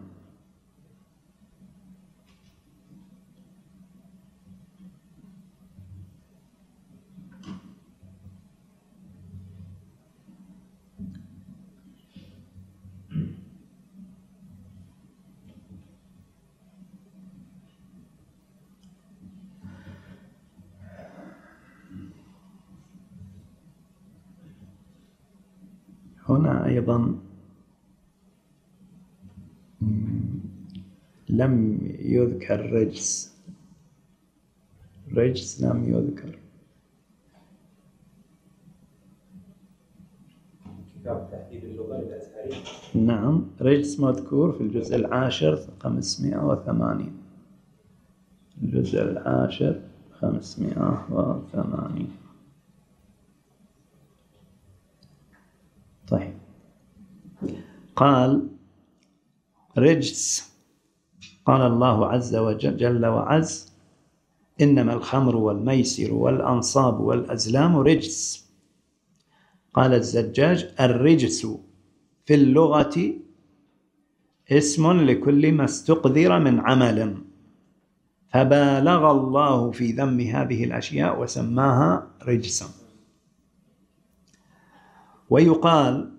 هنا أيضا لم يذكر رجس، رجس لم يذكر. كتاب تهذيب اللغة الأزهري. نعم، رجس مذكور في الجزء العاشر خمسمائة وثمانين، الجزء العاشر خمسمائة وثمانين. طيب، قال رجس، قال الله عز وجل جل وعز: إنما الخمر والميسر والأنصاب والأزلام رجس. قال الزجاج: الرجس في اللغة اسم لكل ما استقذر من عمل، فبالغ الله في ذم هذه الأشياء وسماها رجسا. ويقال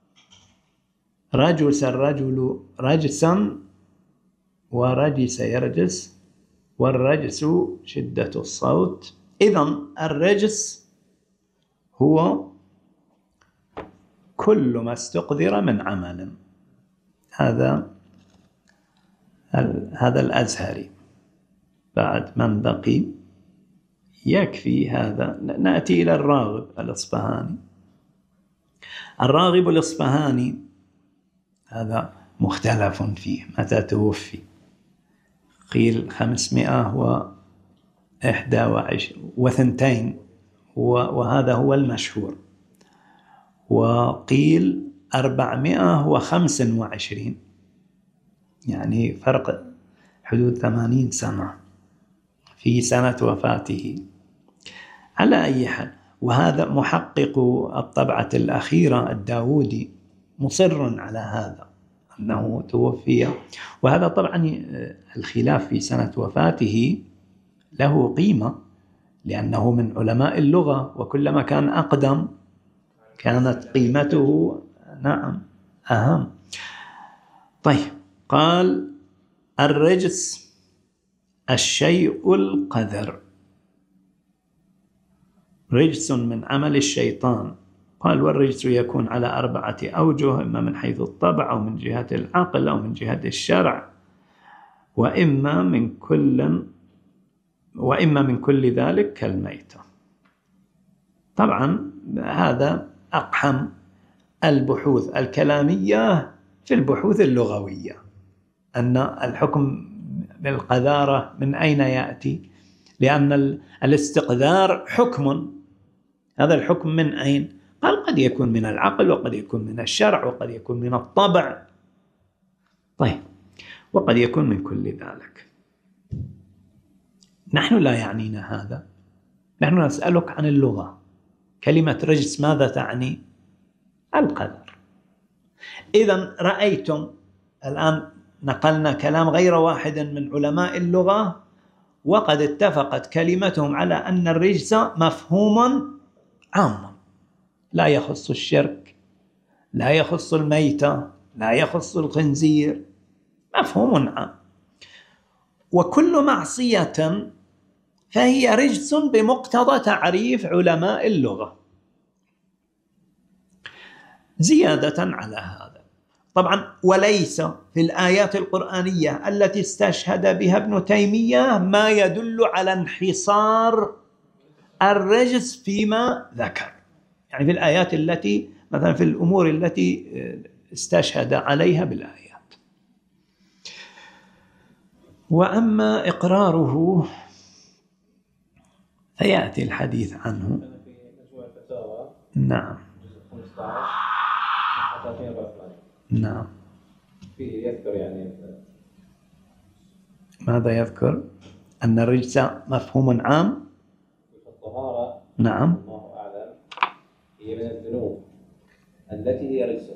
رجس الرجل رجسا، ورجس يرجس، والرجس شدة الصوت. إذن الرجس هو كل ما استقذر من عمل. هذا هذا الأزهري. بعد من بقي يكفي هذا. نأتي إلى الراغب الإصفهاني. الراغب الإصفهاني هذا مختلف فيه متى توفي، قيل خمسمائة وإحدى وثنتين، وهذا هو المشهور، وقيل أربعمائة وخمس وعشرين، يعني فرق حدود ثمانين سنة في سنة وفاته. على أي حال، وهذا محقق الطبعة الأخيرة الداودي مصر على هذا أنه توفي. وهذا طبعا الخلاف في سنة وفاته له قيمة، لأنه من علماء اللغة، وكلما كان أقدم كانت قيمته نعم أهم. طيب، قال الرجس الشيء القذر، رجس من عمل الشيطان. قال والرجس يكون على أربعة أوجه، إما من حيث الطبع أو من جهة العقل أو من جهة الشرع، وإما من كل وإما من كل ذلك كالميتة. طبعا هذا أقحم البحوث الكلامية في البحوث اللغوية، أن الحكم بالقذارة من أين يأتي؟ لأن الاستقذار حكم، هذا الحكم من أين؟ قال قد يكون من العقل، وقد يكون من الشرع، وقد يكون من الطبع. طيب، وقد يكون من كل ذلك. نحن لا يعنينا هذا، نحن نسألك عن اللغة. كلمة رجس ماذا تعني؟ القذر. إذن رأيتم الآن نقلنا كلام غير واحد من علماء اللغة، وقد اتفقت كلمتهم على أن الرجس مفهوم عام، لا يخص الشرك، لا يخص الميتة، لا يخص الخنزير، مفهوم عام. وكل معصية فهي رجس بمقتضى تعريف علماء اللغة. زيادة على هذا، طبعا وليس في الآيات القرآنية التي استشهد بها ابن تيمية ما يدل على انحصار الرجس فيما ذكر، يعني في الآيات التي مثلا في الأمور التي استشهد عليها بالآيات. وأما إقراره فيأتي الحديث عنه. في مجموع الفتاوى نعم خمسة عشر حتى أربعة وثمانين. نعم. فيه يذكر يعني ماذا يذكر؟ أن الرجس مفهوم عام. في الطهارة نعم. الله أعلم هي من الذنوب التي هي رجس.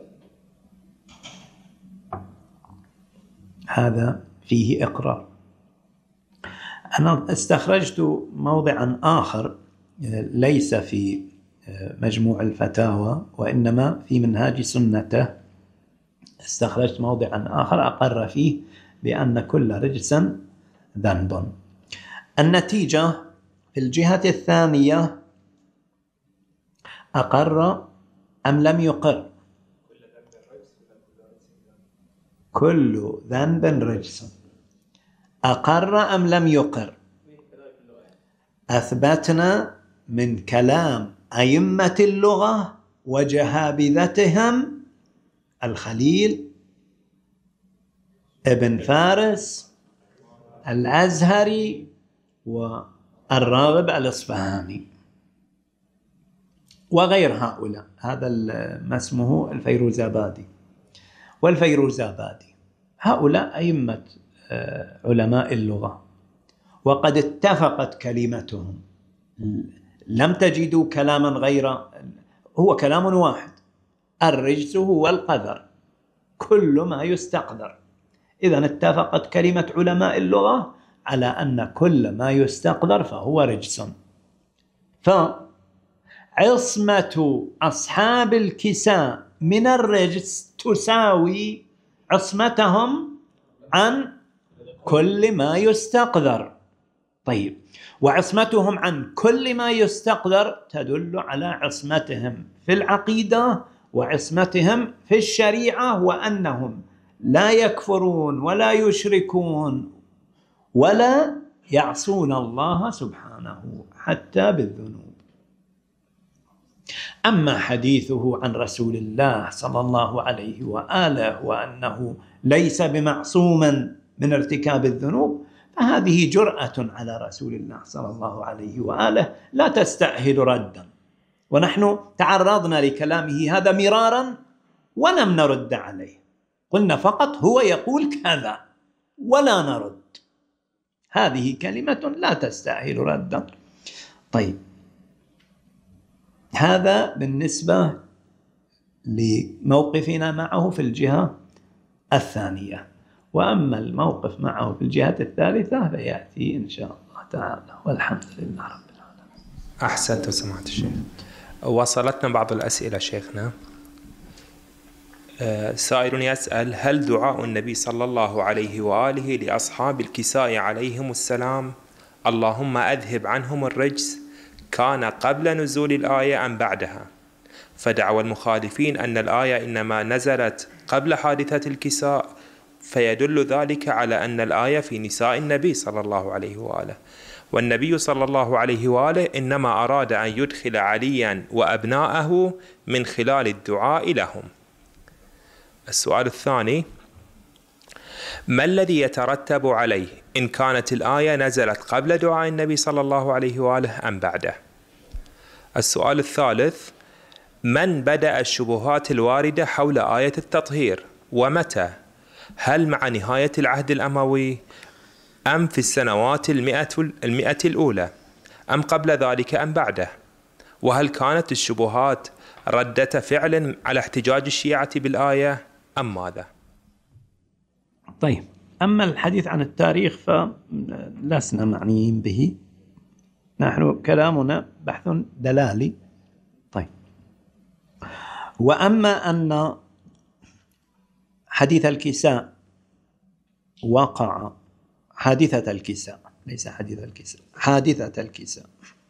هذا فيه إقرار. أنا استخرجت موضعا آخر ليس في مجموع الفتاوى وإنما في منهاج سنته، استخرجت موضعا آخر أقر فيه بأن كل رجس ذنب. النتيجة في الجهة الثانية أقر أم لم يقر؟ كل ذنب رجس. أقر أم لم يقر؟ أثبتنا من كلام أئمة اللغة وجهابذتهم الخليل، ابن فارس، الأزهري، والراغب الإصفهاني وغير هؤلاء. هذا ما اسمه الفيروزابادي والفيروزابادي، هؤلاء أئمة علماء اللغة، وقد اتفقت كلمتهم. لم تجدوا كلاما غير، هو كلام واحد: الرجس هو القذر، كل ما يستقذر. إذن اتفقت كلمة علماء اللغة على أن كل ما يستقذر فهو رجس. فعصمة أصحاب الكساء من الرجس تساوي عصمتهم عن كل ما يستقذر. طيب، وعصمتهم عن كل ما يستقذر تدل على عصمتهم في العقيدة وعصمتهم في الشريعة، وأنهم لا يكفرون ولا يشركون ولا يعصون الله سبحانه حتى بالذنوب. أما حديثه عن رسول الله صلى الله عليه وآله وأنه ليس بمعصوم من ارتكاب الذنوب، فهذه جرأة على رسول الله صلى الله عليه وآله لا تستأهل ردا، ونحن تعرضنا لكلامه هذا مرارا ولم نرد عليه، قلنا فقط هو يقول كذا ولا نرد. هذه كلمة لا تستأهل ردا. طيب، هذا بالنسبة لموقفنا معه في الجهة الثانية. وأما الموقف معه في الجهة الثالثة فيأتي إن شاء الله تعالى، والحمد لله رب العالمين. أحسنت وسمعت الشيخ. وصلتنا بعض الأسئلة شيخنا. سائل يسأل: هل دعاء النبي صلى الله عليه وآله لأصحاب الكساء عليهم السلام اللهم أذهب عنهم الرجس كان قبل نزول الآية أم بعدها؟ فدعوى المخالفين أن الآية إنما نزلت قبل حادثة الكساء، فيدل ذلك على أن الآية في نساء النبي صلى الله عليه وآله، والنبي صلى الله عليه وآله إنما أراد أن يدخل عليا وأبناءه من خلال الدعاء لهم. السؤال الثاني: ما الذي يترتب عليه إن كانت الآية نزلت قبل دعاء النبي صلى الله عليه وآله أم بعده؟ السؤال الثالث: من بدأ الشبهات الواردة حول آية التطهير ومتى؟ هل مع نهاية العهد الأموي أم في السنوات المئة, المئة الأولى أم قبل ذلك أم بعده؟ وهل كانت الشبهات ردة فعل على احتجاج الشيعة بالآية أم ماذا؟ طيب، أما الحديث عن التاريخ فلسنا معنيين به، نحن كلامنا بحث دلالي. طيب، وأما أن حديث الكساء وقع، حادثة الكساء ليس حديث الكساء، حادثة الكساء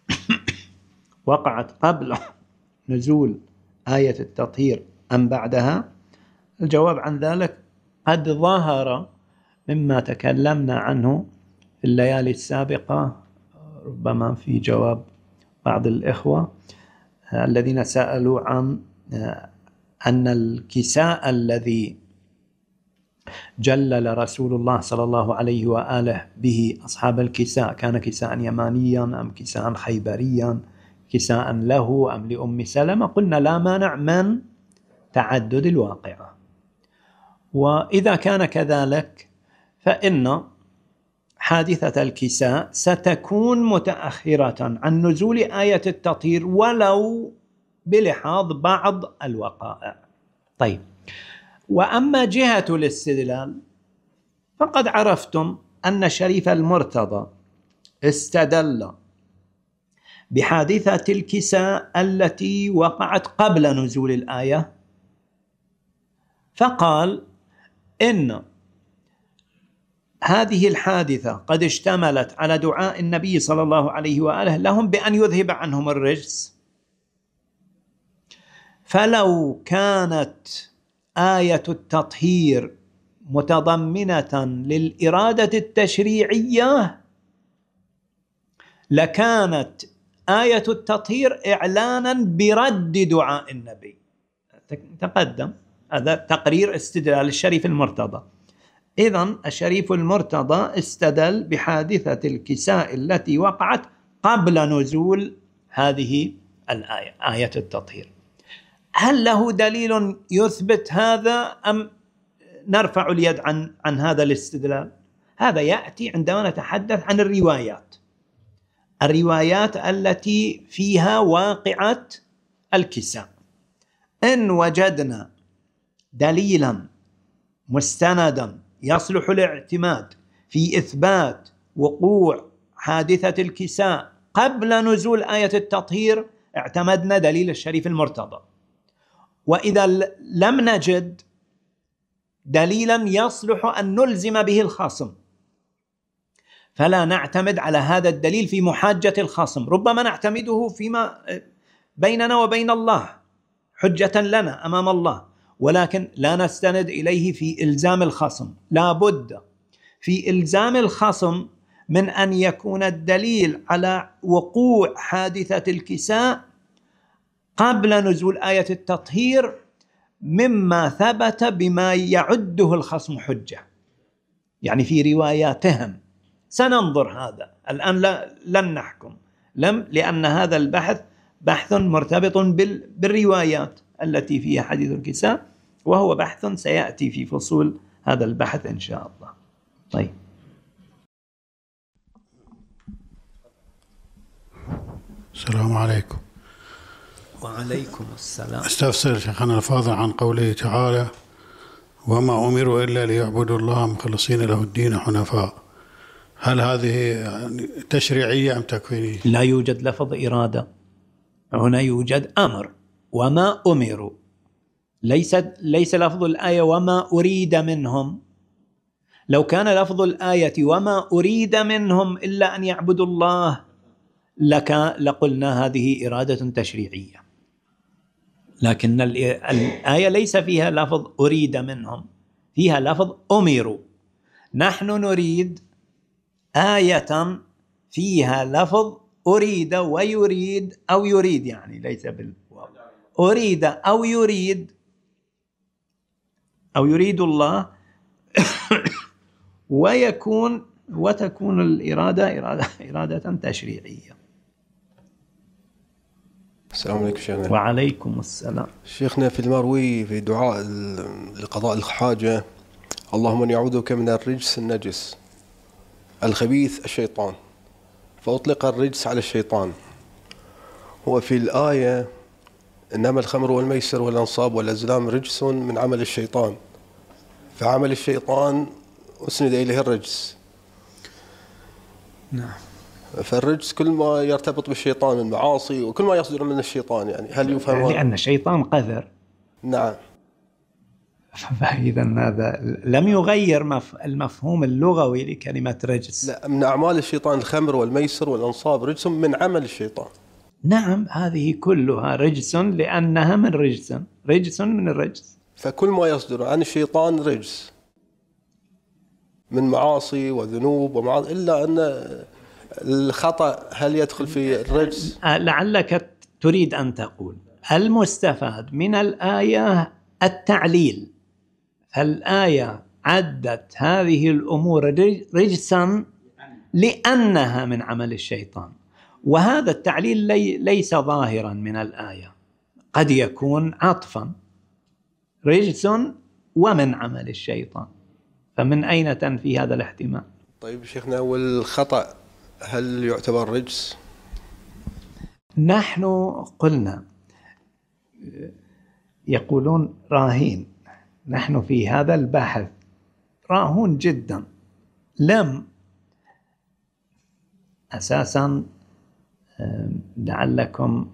وقعت قبل نزول آية التطهير أم بعدها، الجواب عن ذلك قد ظهر مما تكلمنا عنه في الليالي السابقة، ربما في جواب بعض الإخوة الذين سألوا عن أن الكساء الذي جلل رسول الله صلى الله عليه وآله به أصحاب الكساء كان كساء يمانيا أم كساء خيبريا، كساء له أم لأم سلمة. قلنا لا مانع من تعدد الواقعة، وإذا كان كذلك فإن حادثة الكساء ستكون متأخرة عن نزول آية التطهير ولو بلحاظ بعض الوقائع. طيب، وأما جهة الاستدلال فقد عرفتم أن شريف المرتضى استدل بحادثة الكساء التي وقعت قبل نزول الآية، فقال إن هذه الحادثة قد اشتملت على دعاء النبي صلى الله عليه وآله لهم بأن يذهب عنهم الرجس، فلو كانت آية التطهير متضمنة للإرادة التشريعية لكانت آية التطهير إعلانا برد دعاء النبي. تقدم هذا تقرير استدلال الشريف المرتضى. إذن الشريف المرتضى استدل بحادثة الكساء التي وقعت قبل نزول هذه الآية، آية التطهير. هل له دليل يثبت هذا أم نرفع اليد عن عن هذا الاستدلال؟ هذا يأتي عندما نتحدث عن الروايات، الروايات التي فيها واقعة الكساء. إن وجدنا دليلا مستندا يصلح الاعتماد في إثبات وقوع حادثة الكساء قبل نزول آية التطهير اعتمدنا دليل الشريف المرتضى. وإذا لم نجد دليلا يصلح أن نلزم به الخصم فلا نعتمد على هذا الدليل في محاجة الخصم، ربما نعتمده فيما بيننا وبين الله حجة لنا أمام الله، ولكن لا نستند إليه في إلزام الخصم. لا بد في إلزام الخصم من أن يكون الدليل على وقوع حادثة الكساء قبل نزول آية التطهير مما ثبت بما يعده الخصم حجة، يعني في رواياتهم. سننظر هذا الآن، لا لن نحكم لم لأن هذا البحث بحث مرتبط بالروايات التي فيها حديث الكساء، وهو بحث سيأتي في فصول هذا البحث إن شاء الله. طيب، السلام عليكم. وعليكم السلام. استفسر شيخنا الفاضل عن قوله تعالى: وما أمروا إلا ليعبدوا الله مخلصين له الدين حنفاء. هل هذه تشريعية أم تكوينية؟ لا يوجد لفظ إرادة هنا، يوجد أمر. وما أمروا، ليس ليس لفظ الآية وما أريد منهم. لو كان لفظ الآية وما أريد منهم إلا أن يعبدوا الله لك لقلنا هذه إرادة تشريعية، لكن الآية ليس فيها لفظ أريد منهم، فيها لفظ أمروا. نحن نريد آية فيها لفظ أريد ويريد أو يريد، يعني ليس بالواو، أريد أو يريد أو يريد الله ويكون وتكون الإرادة إرادة إرادة تشريعية. السلام عليكم شيخنا. وعليكم السلام. شيخنا في المروي في دعاء لقضاء الحاجة: اللهم اني اعوذ بك من الرجس النجس الخبيث الشيطان، فأطلق الرجس على الشيطان. وفي الآية: إنما الخمر والميسر والأنصاب والأزلام رجس من عمل الشيطان، فعمل الشيطان أسند إليه الرجس. نعم. فالرجس كل ما يرتبط بالشيطان من معاصي وكل ما يصدر من الشيطان، يعني هل يفهم؟ لأن الشيطان قذر. نعم. فإذا هذا لم يغير المفهوم اللغوي لكلمة رجس. لا، من أعمال الشيطان الخمر والميسر والأنصاب رجس من عمل الشيطان. نعم، هذه كلها رجس لأنها من رجس، رجس من الرجس. فكل ما يصدر عن الشيطان رجس من معاصي وذنوب ومعاصي، إلا أن الخطأ هل يدخل في الرجس؟ لعلك تريد أن تقول المستفاد من الآية التعليل. الآية عدت هذه الأمور رجسا لأنها من عمل الشيطان، وهذا التعليل لي ليس ظاهرا من الآية، قد يكون عطفا، رجس ومن عمل الشيطان، فمن أين تنفي هذا الاحتمال؟ طيب شيخنا، والخطأ هل يعتبر رجس؟ نحن قلنا يقولون راهين، نحن في هذا البحث راهون جدا. لم أساسا لعلكم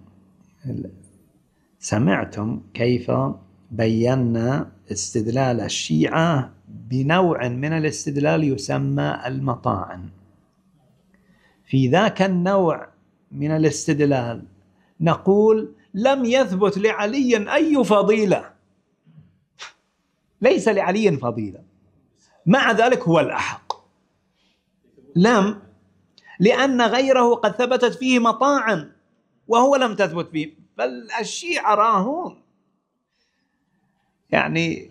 سمعتم كيف بينا استدلال الشيعة بنوع من الاستدلال يسمى المطاعن. في ذاك النوع من الاستدلال نقول لم يثبت لعلي أي فضيلة، ليس لعلي فضيلة، مع ذلك هو الأحق. لم، لأن غيره قد ثبتت فيه مطاعن وهو لم تثبت فيه. فالشيعة راهون يعني.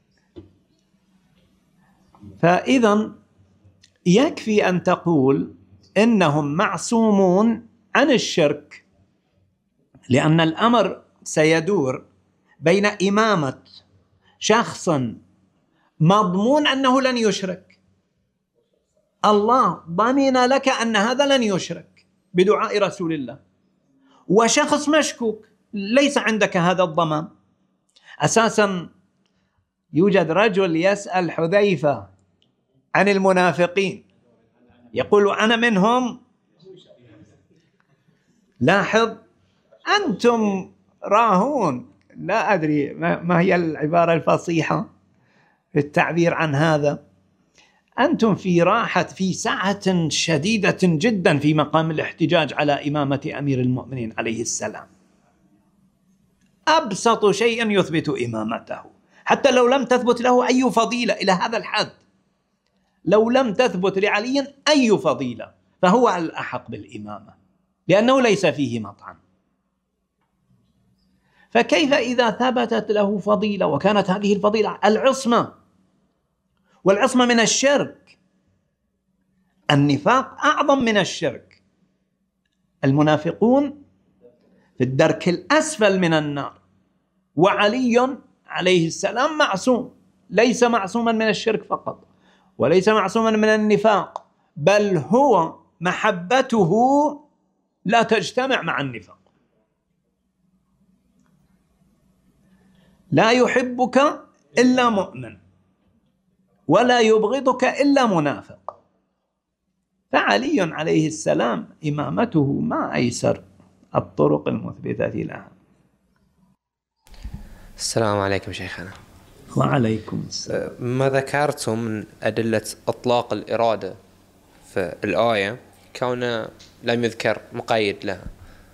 فإذا يكفي أن تقول إنهم معصومون عن الشرك، لأن الأمر سيدور بين إمامة شخص مضمون أنه لن يشرك، الله ضمن لك أن هذا لن يشرك بدعاء رسول الله، وشخص مشكوك ليس عندك هذا الضمان. أساسا يوجد رجل يسأل حذيفة عن المنافقين يقول أنا منهم. لاحظ، أنتم راهون، لا أدري ما هي العبارة الفصيحة في التعبير عن هذا. أنتم في راحة، في سعة شديدة جدا في مقام الاحتجاج على إمامة أمير المؤمنين عليه السلام. أبسط شيء يثبت إمامته، حتى لو لم تثبت له أي فضيلة إلى هذا الحد، لو لم تثبت لعلي أي فضيلة فهو الأحق بالإمامة لأنه ليس فيه مطعن. فكيف إذا ثبتت له فضيلة وكانت هذه الفضيلة العصمة، والعصمة من الشرك، النفاق أعظم من الشرك، المنافقون في الدرك الأسفل من النار، وعلي عليه السلام معصوم، ليس معصوما من الشرك فقط وليس معصوما من النفاق، بل هو محبته لا تجتمع مع النفاق. لا يحبك إلا مؤمن ولا يبغضك إلا منافق. فعلي عليه السلام إمامته ما أيسر الطرق المثبتة لها. السلام عليكم شيخنا. وعليكم السلام. ما ذكرتم من أدلة إطلاق الإرادة في الآية كونه لم يذكر مقيد لها،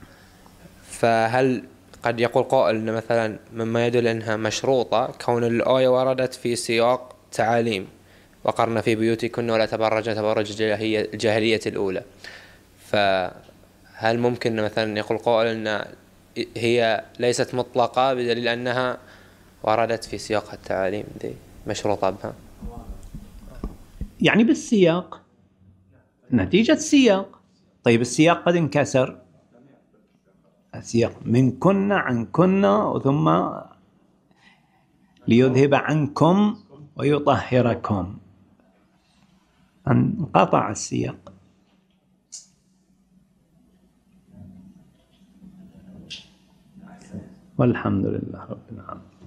فهل قد يقول قائل أن مثلا مما يدل أنها مشروطة كون الآية وردت في سياق تعاليم وقرن في بيوتكن ولا تبرجن تبرج الجاهلية الأولى، فهل ممكن مثلا يقول قائل أن هي ليست مطلقة بدليل أنها وردت في سياق التعاليم دي مشروطة بها؟ يعني بالسياق، نتيجة السياق. طيب السياق قد انكسر، السياق من كنا عن كنا ثم ليذهب عنكم ويطهركم، انقطع السياق. والحمد لله رب العالمين.